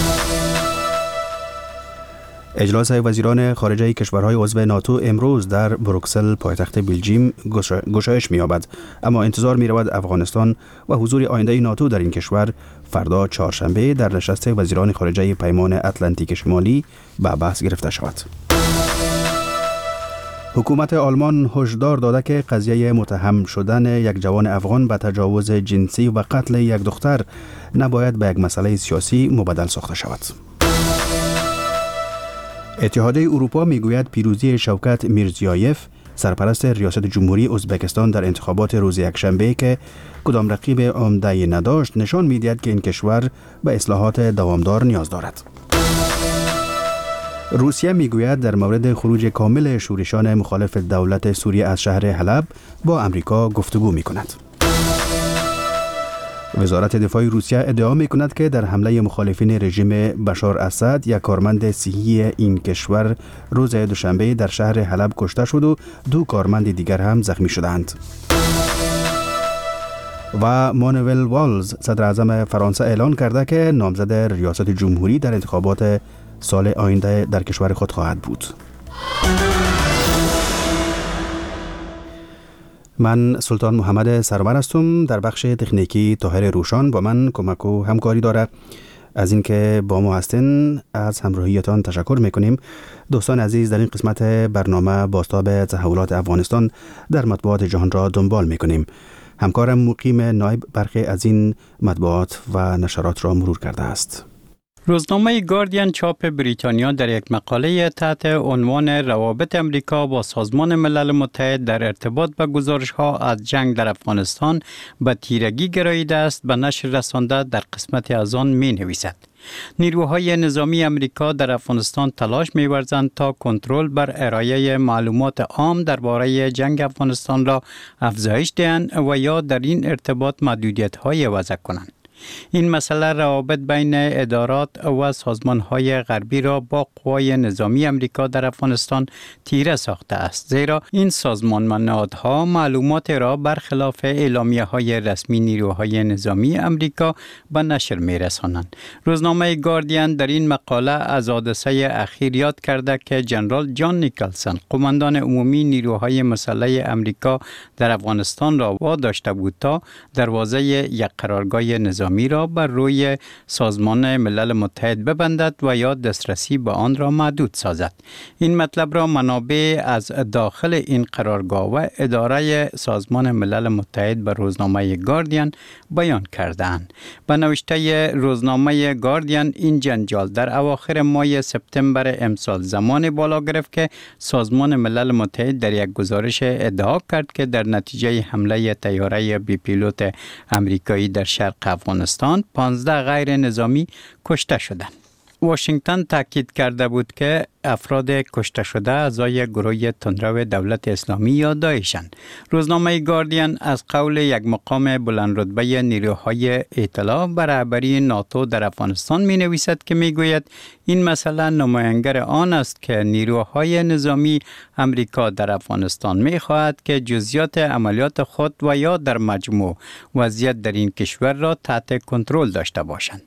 اجلاس وزیران خارجه کشورهای عضو ناتو امروز در بروکسل پایتخت بلژیم گشایش می‌یابد، اما انتظار می‌رود افغانستان و حضور آینده ناتو در این کشور فردا چهارشنبه در نشست وزیران خارجه پیمان اتلانتیک شمالی به بحث گرفته شود. حکومت آلمان هشدار داده که قضیه متهم شدن یک جوان افغان به تجاوز جنسی و قتل یک دختر نباید به یک مسئله سیاسی مبدل ساخته شود. اتحادیه اروپا میگوید پیروزی شوکت میرزیایف سرپرست ریاست جمهوری ازبکستان در انتخابات روز یکشنبه که کدام رقیب عمده نداشت نشان میدهد که این کشور به اصلاحات دوامدار نیاز دارد. روسیه میگوید در مورد خروج کامل شورشان مخالف دولت سوریه از شهر حلب با امریکا گفتگو میکند. وزارت دفاع روسیه ادعا می‌کند که در حمله مخالفین رژیم بشار اسد یک کارمند صحی این کشور روز دوشنبه در شهر حلب کشته شد و دو کارمند دیگر هم زخمی شدند. و مانوئل والز صدر اعظم فرانسه اعلان کرده که نامزد ریاست جمهوری در انتخابات سال آینده در کشور خود خواهد بود. من سلطان محمد سرور هستم. در بخش تکنیکی طاهر روشان با من کمک و همکاری داره. از اینکه با ما هستین از همراهیتان تشکر میکنیم. دوستان عزیز، در این قسمت برنامه بازتاب تحولات افغانستان در مطبوعات جهان را دنبال میکنیم. همکارم مقیم نایب برخی از این مطبوعات و نشرات را مرور کرده است. روزنامه گاردین چاپ بریتانیا در یک مقاله تحت عنوان روابط امریکا با سازمان ملل متحد در ارتباط با گزارش‌ها از جنگ در افغانستان به تیرگی گراییده است به نشر رسانده در قسمت از آن می‌نویسد: نیروهای نظامی امریکا در افغانستان تلاش می‌ورزند تا کنترل بر ارائه معلومات عام درباره جنگ افغانستان را افزایش دهند و یا در این ارتباط محدودیت‌های وضع کنند. این مسئله روابط بین ادارات و سازمان‌های غربی را با قوای نظامی امریکا در افغانستان تیره ساخته است، زیرا این سازمان و نهادها معلومات را برخلاف اعلامیه‌های رسمی نیروهای نظامی امریکا به نشر می‌رسانند. روزنامه گاردین در این مقاله از حادثه اخیر یاد کرده که جنرال جان نیکلسون، قماندان عمومی نیروهای مسلح امریکا در افغانستان را واداشته بود تا دروازه یک قرارگاه نظامی می را بر روی سازمان ملل متحد ببندد و یا دسترسی به آن را محدود سازد. این مطلب را منابع از داخل این قرارگاه و اداره سازمان ملل متحد به روزنامه گاردین بیان کردند. به نوشته روزنامه گاردین، این جنجال در اواخر ماه سپتامبر امسال زمان بالا گرفت که سازمان ملل متحد در یک گزارش ادعا کرد که در نتیجه حمله طیاره بی پیلوت امریکایی در شرق افغانستان پانزده غیر نظامی کشته شدند. واشنگتن تاکید کرده بود که افراد کشته شده اعضای گروه تندرو دولت اسلامی یا داعشند. روزنامه گاردین از قول یک مقام بلند رتبه نیروهای اطلاع بر رهبری ناتو در افغانستان می نویسد که می گوید این مسئله نمایانگر آن است که نیروهای نظامی امریکا در افغانستان می خواهد که جزئیات عملیات خود و یا در مجموع وضعیت در این کشور را تحت کنترل داشته باشند.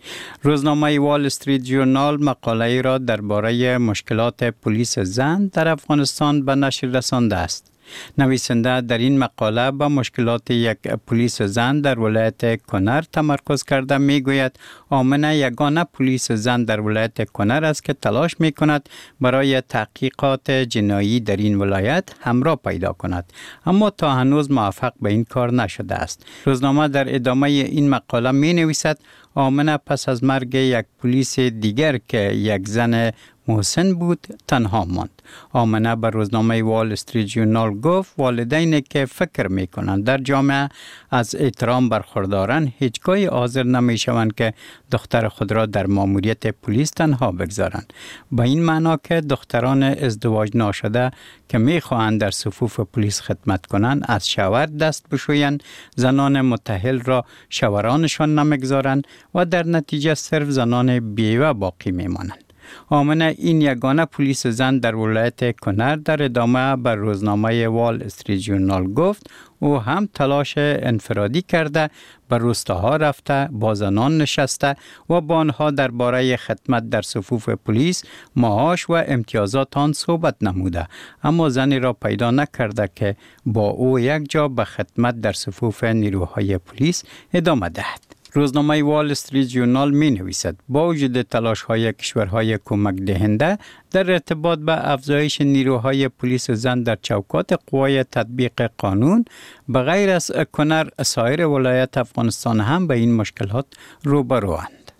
روزنامه وال استریت ژورنال مقاله را درباره مشکلات پلیس زن در افغانستان به نشر رسانده است. نویسنده در این مقاله با مشکلات یک پلیس زن در ولایت کنر تمرکز کرده می گوید آمنه یگانه پلیس زن در ولایت کنر است که تلاش می کند برای تحقیقات جنایی در این ولایت همراه پیدا کند، اما تا هنوز موفق به این کار نشده است. روزنامه در ادامه این مقاله می نویسد آمنه پس از مرگ یک پلیس دیگر که یک زن محسن بود تنها ماند. آمنه بر روزنامه وال استریت ژورنال گفت والدینی که فکر می کنند در جامعه از احترام برخوردارند هیچگاه حاضر نمی شوند که دختر خود را در ماموریت پلیس تنها بگذارند. با این معنا که دختران ازدواج ناشده که می خواهند در صفوف پلیس خدمت کنند از شوهر دست بشویند، زنان متأهل را شوهرانشان نمیگذارند و در نتیجه صرف زنان بیوه باقی می مانند. آمنه این یگانه پلیس زن در ولایت کنر در ادامه بر روزنامه وال استریت ژورنال گفت او هم تلاش انفرادی کرده، به روستاها رفته، با زنان نشسته و با آنها درباره خدمت در صفوف پلیس، معاش و امتیازات آن صحبت نموده، اما زنی را پیدا نکرده که با او یک جا به خدمت در صفوف نیروهای پلیس ادامه دهد. روزنامه وال استریت ژورنال می نویسد با وجود تلاش های کشورهای کمک دهنده در ارتباط به افزایش نیروهای پلیس زن در چوکات قوای تطبیق قانون، به غیر از کنر سایر ولایات افغانستان هم به این مشکلات روبروند.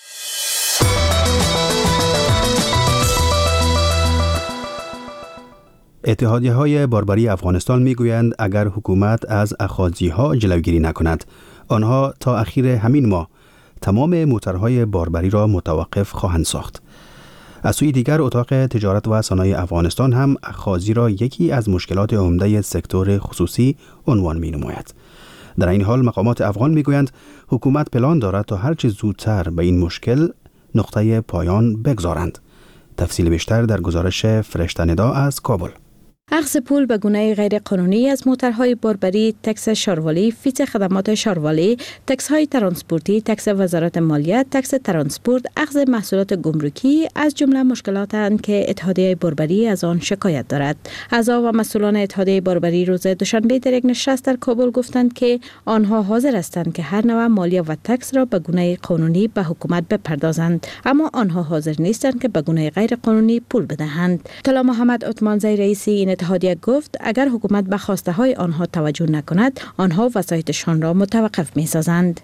اتحادیه های باربری افغانستان می گویند اگر حکومت از اخاذی ها جلوگیری نکند، آنها تا اخیر همین ماه تمام موترهای باربری را متوقف خواهند ساخت. از سوی دیگر اتاق تجارت و صنایع افغانستان هم اخاذی را یکی از مشکلات عمده سکتور خصوصی عنوان می نماید. در این حال مقامات افغان می گویند حکومت پلان دارد تا هرچه زودتر به این مشکل نقطه پایان بگذارند. تفصیل بیشتر در گزارش فرشته ندا از کابل. اخذ پول به گونه غیر قانونی از موترهای باربری، تکس شاروالی، فیت خدمات شاروالی، تکس های ترانسپورتی، تکس وزارت مالیات، تکس ترانسپورت، اخذ محصولات گمرکی از جمله مشکلاتند که اتحادیه باربری از آن شکایت دارد. اعضا و مسئولان اتحادیه باربری روز دوشنبه در یک نشست در کابل گفتند که آنها حاضر هستند که هر نوع مالیه و تکس را به گونه قانونی به حکومت بپردازند، اما آنها حاضر نیستند که به گونه غیر قانونی پول بدهند. طلا محمد عثمانزی رئیسی این اتحادیه گفت اگر حکومت به خواسته های آنها توجه نکند، آنها وسایتشان را متوقف می سازند.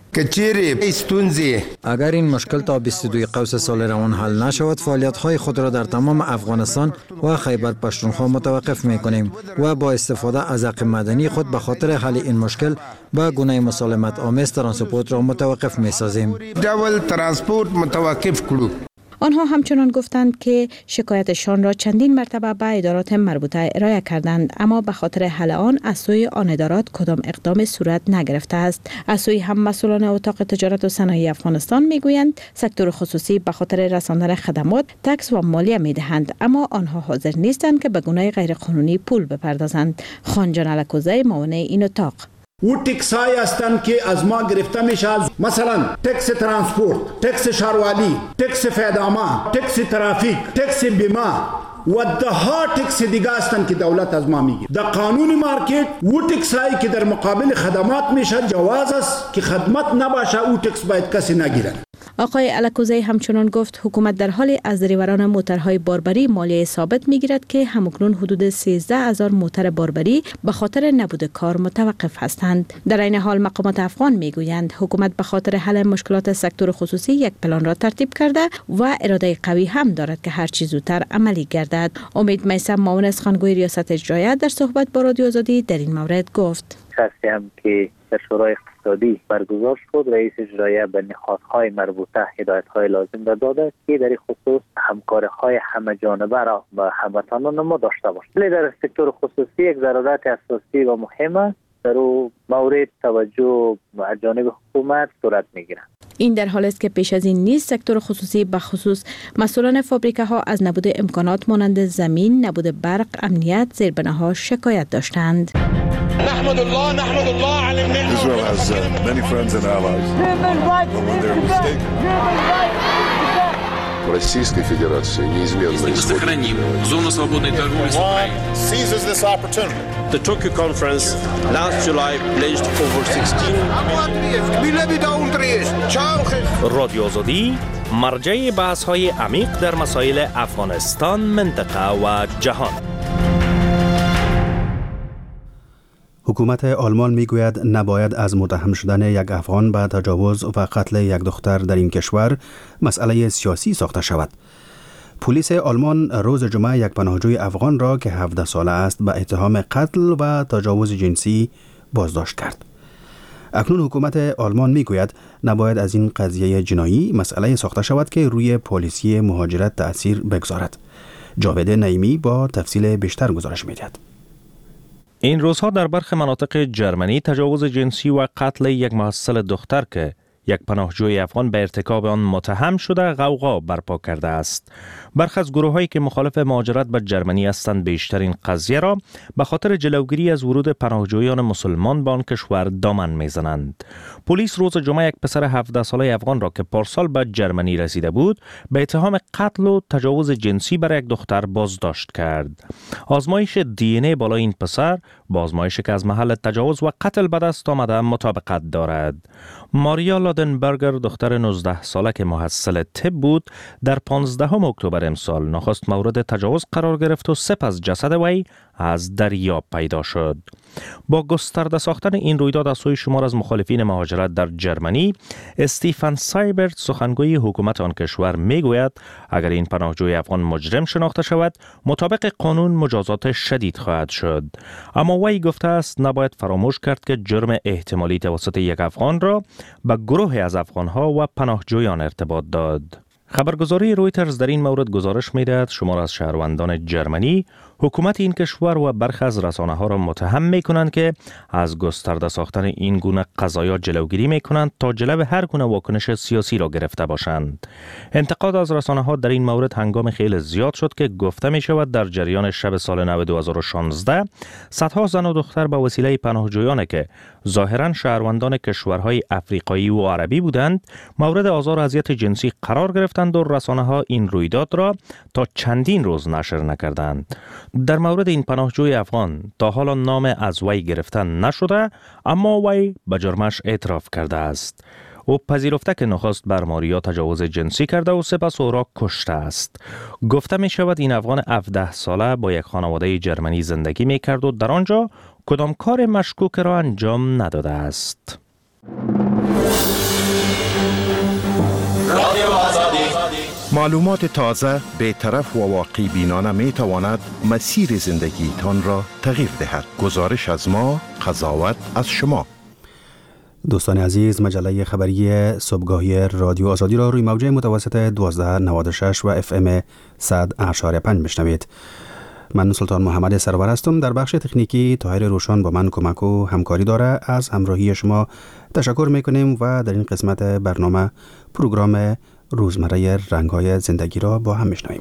اگر این مشکل تا بیست و دو قوس سال روان حل نشود، فعالیت های خود را در تمام افغانستان و خیبر پختونخوا متوقف می کنیم و با استفاده از حق مدنی خود به خاطر حل این مشکل با گونه مسالمت آمیز ترانسپورت را متوقف می سازیم. دول ترانسپورت متوقف کنیم. آنها همچنان گفتند که شکایتشان را چندین مرتبه به ادارات مربوطه ارائه کردند، اما به خاطر حل آن از سوی آن ادارات کدام اقدام صورت نگرفته است. از سوی هم مسئولان اتاق تجارت و صنایع افغانستان میگویند سکتور خصوصی به خاطر رساندن خدمات تکس و مالیه میدهند، اما آنها حاضر نیستند که به گونه غیر قانونی پول بپردازند. خانجان الکوزی معاون این اتاق: او تکس های هستند که از ما گرفته میشه، مثلا تکس ترانسپورت، تکس شاروالی، تکس فیداما، تکس ترافیک، تکس بیمه و ده ها تکس دیگه هستند که دولت از ما میگیره. در قانون مارکت او تکس هایی که در مقابل خدمات میشه جواز است که خدمت نباشه، او تکس باید کسی نگیره. آقای الکوزی همچنان گفت حکومت در حال از دریوران موترهای باربری مالیه ثابت میگیرد که همکنون حدود سیزده هزار موتر باربری به خاطر نبود کار متوقف هستند. در این حال مقامات افغان میگویند حکومت به خاطر حل مشکلات سکتور خصوصی یک پلان را ترتیب کرده و اراده قوی هم دارد که هر چه زودتر عملی گردد. امید میثم معاون سخنگوی ریاست اجرایه در صحبت با رادیو آزادی در این مورد گفت: نشستی هم که در شورای اقتصادی برگزار شد، رئیس اجرایی به نهادهای مربوطه هدایت‌های لازم را داده که در خصوص همکاری‌های همه جانبه را با هموطنان ما داشته باشد. ولی در سکتور خصوصی یک ضرورت اساسی و مهم است، در او مورد توجه از جانب حکومت صورت می‌گیرد. این در حالی است که پیش از این نیز سکتور خصوصی به خصوص مسئولان فابریکه ها از نبود امکانات مانند زمین، نبود برق، امنیت، زیربناها شکایت داشتند. نحمد الله نحمد الله على النعمة. Israel has uh, many friends and allies. But when they're mistaken. Российской Федерации неизменно сохраним зону свободной торговли с Украиной. Seizes this opportunity. The Tokyo conference last July pledged over sixteen. رادیو آزادی مرجع بحث‌های عمیق در مسائل افغانستان، منطقه و جهان. حکومت آلمان میگوید نباید از متهم شدن یک افغان به تجاوز و قتل یک دختر در این کشور مسئله سیاسی ساخته شود. پلیس آلمان روز جمعه یک پناهجوی افغان را که هفده ساله است به اتهام قتل و تجاوز جنسی بازداشت کرد. اکنون حکومت آلمان میگوید نباید از این قضیه جنایی مسئله ساخته شود که روی پلیسی مهاجرت تأثیر بگذارد. جاوید نعیمی با تفصیل بیشتر گزارش می‌دهد. این روزها در برخی مناطق جرمنی تجاوز جنسی و قتل یک محصل دختر که یک پناهجوی افغان به ارتکاب آن متهم شده غوغا برپا کرده است. برخی از گروه‌هایی که مخالف مهاجرت به جرمنی هستند بیشتر این قضیه را به خاطر جلوگیری از ورود پناهجویان مسلمان به آن کشور دامن میزنند. پلیس روز جمعه یک پسر هفده ساله افغان را که پارسال به جرمنی رسیده بود به اتهام قتل و تجاوز جنسی بر یک دختر بازداشت کرد. آزمایش دی ان ای بالای این پسر با آزمایشی که از محل تجاوز و قتل به دست آمده مطابقت دارد. ماریا لادنبرگر دختر نوزده ساله که محصل طب بود در پانزدهم اکتبر امسال نخست مورد تجاوز قرار گرفت و سپس جسد وی از دریا پیدا شد. با گسترده ساختن این رویداد از سوی شمار از مخالفین مهاجرت در جرمنی، استیفن سایبرت سخنگوی حکومت آن کشور میگوید اگر این پناهجوی افغان مجرم شناخته شود مطابق قانون مجازات شدید خواهد شد. اما وی گفته است نباید فراموش کرد که جرم احتمالی توسط یک افغان را به گروهی از افغانها و پناهجویان ارتباط داد. خبرگزاری رویترز در این مورد گزارش می‌دهد شمار از شهروندان جرمنی حکومت این کشور و برخی از رسانه‌ها را متهم می‌کنند که از گسترده ساختن این گونه قضایا جلوگیری می‌کنند تا جلو هر گونه واکنش سیاسی را گرفته باشند. انتقاد از رسانه‌ها در این مورد هنگام خیلی زیاد شد که گفته می‌شود در جریان شب سال نو دو هزار و شانزده صدها زن و دختر به وسیله پناهجویانی که ظاهراً شهروندان کشورهای افریقایی و عربی بودند مورد آزار و اذیت جنسی قرار گرفتند و رسانه‌ها این رویداد را تا چندین روز نشر نکردند. در مورد این پناهجوی افغان تا حالا نام از وی گرفته نشده اما وی به جرمش اعتراف کرده است. او پذیرفته که نخست بر ماریا تجاوز جنسی کرده و سپس او را کشته است. گفته می شود این افغان هفده ساله با یک خانواده جرمنی زندگی می کرد و در آنجا کدام کار مشکوک را انجام نداده است. معلومات تازه، بی‌طرف و واقعی بینانه می تواند مسیر زندگی تان را تغییر دهد. گزارش از ما، قضاوت از شما. دوستان عزیز، مجله خبری صبحگاهی رادیو آزادی را روی موجه متوسط دوازده نود و شش و اف ام صد اشاری پنج بشنوید. من سلطان محمد سرور هستم. در بخش تکنیکی طاهر روشن با من کمک و همکاری داره. از همراهی شما تشکر میکنیم و در این قسمت برنامه پروگرام روزمره رنگ‌های زندگی را با هم میشنویم.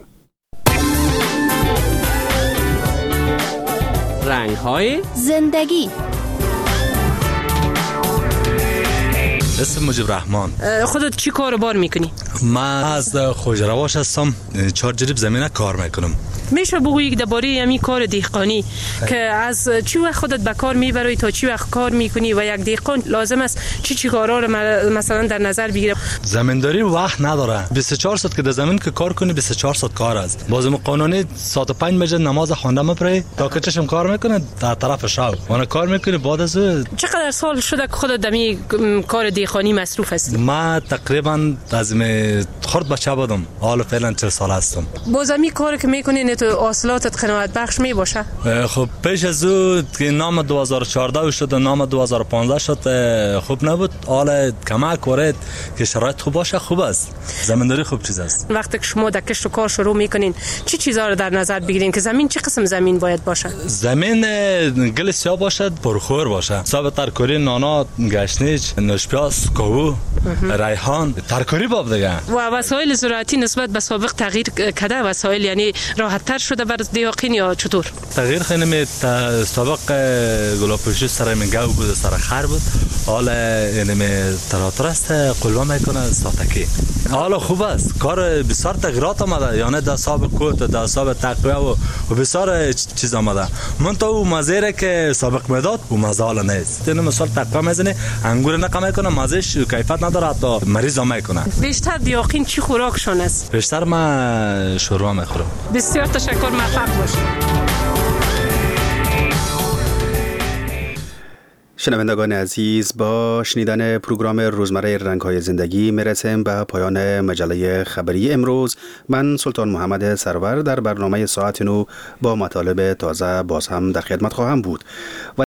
رنگ‌های زندگی. اسم مجیب رحمان. خودت چی کار بار میکنی؟ من از خوجرواش هستم، چهار جریب زمینه کار میکنم. میشه بگویی درباره همین کار دهقانی که از چی وقت خودت به کار میبری تا چی وقت کار میکنی و یک دهقان لازم است چی چی کارا رو مثلا در نظر بگیره؟ زمینداری وقت نداره. بیست و چهار ساعت که در زمین که کار کنی بیست و چهار ساعت کار است. بازم قانونی ساعت پنج میشه نماز خوانده مپری تا که چشم کار میکنه در طرف شب. اون کار میکنی بعد از چقدر سال شده که خودت در این کار دهقانی مصروف هستی؟ ما تقریبا از خرد بچه بودم، حالا فعلا چهل سال هستم. باز می کاری که میکنین تو حاصلاتت قناعت بخش می باشه؟ خب پیش از او که نام دو هزار و چهارده شد و نام دو هزار و پانزده شد خوب نبود، حالا کمک کرد که شرایط خوب باشه. خوب است، زمینداری خوب چیز است. وقتی که شما در کشت و کار شروع میکنین چی چیزا رو در نظر بگیرین که زمین چه قسم زمین باید باشه؟ زمین گل سیاه باشد، پرخور باشه، حساب ترکاری، نانا، گشنیج، نوشپیاز، کاهو، ریحان، ترکاری باب دیگه. و وسایل زراعتی نسبت به سابق تغییر کرده؟ وسایل یعنی راحت تر شده بر دیاقین یا چطور؟ تغییر خیلی می سابق گلاپوشی سر منگاو بود، سر خر بود، حالا یعنی می تراتر است، قلوه میکنه ساتکی. حالا خوب است، کار بسیار تغییرات آمده، یعنی در سابق کوت، در سابق تقویه و بسیار چیز آمده. من تو او مزیره که سابق میداد و مزه حالا نیست. اینو مثال تقویه میزنه، انگور نقه میکنه، مزهش کیفیت نداره، حتی مریض هم میکنه. بیشتر دیاقین چی خوراکشون است؟ بیشتر من شوروا میخورم. بسیار تشکر، موفق باشید. شنوندگان عزیز، با شنیدن پروگرام روزمره رنگ‌های زندگی میرسیم به پایان مجله خبری امروز. من سلطان محمد سرور در برنامه ساعت نو با مطالب تازه باز هم در خدمت خواهم بود.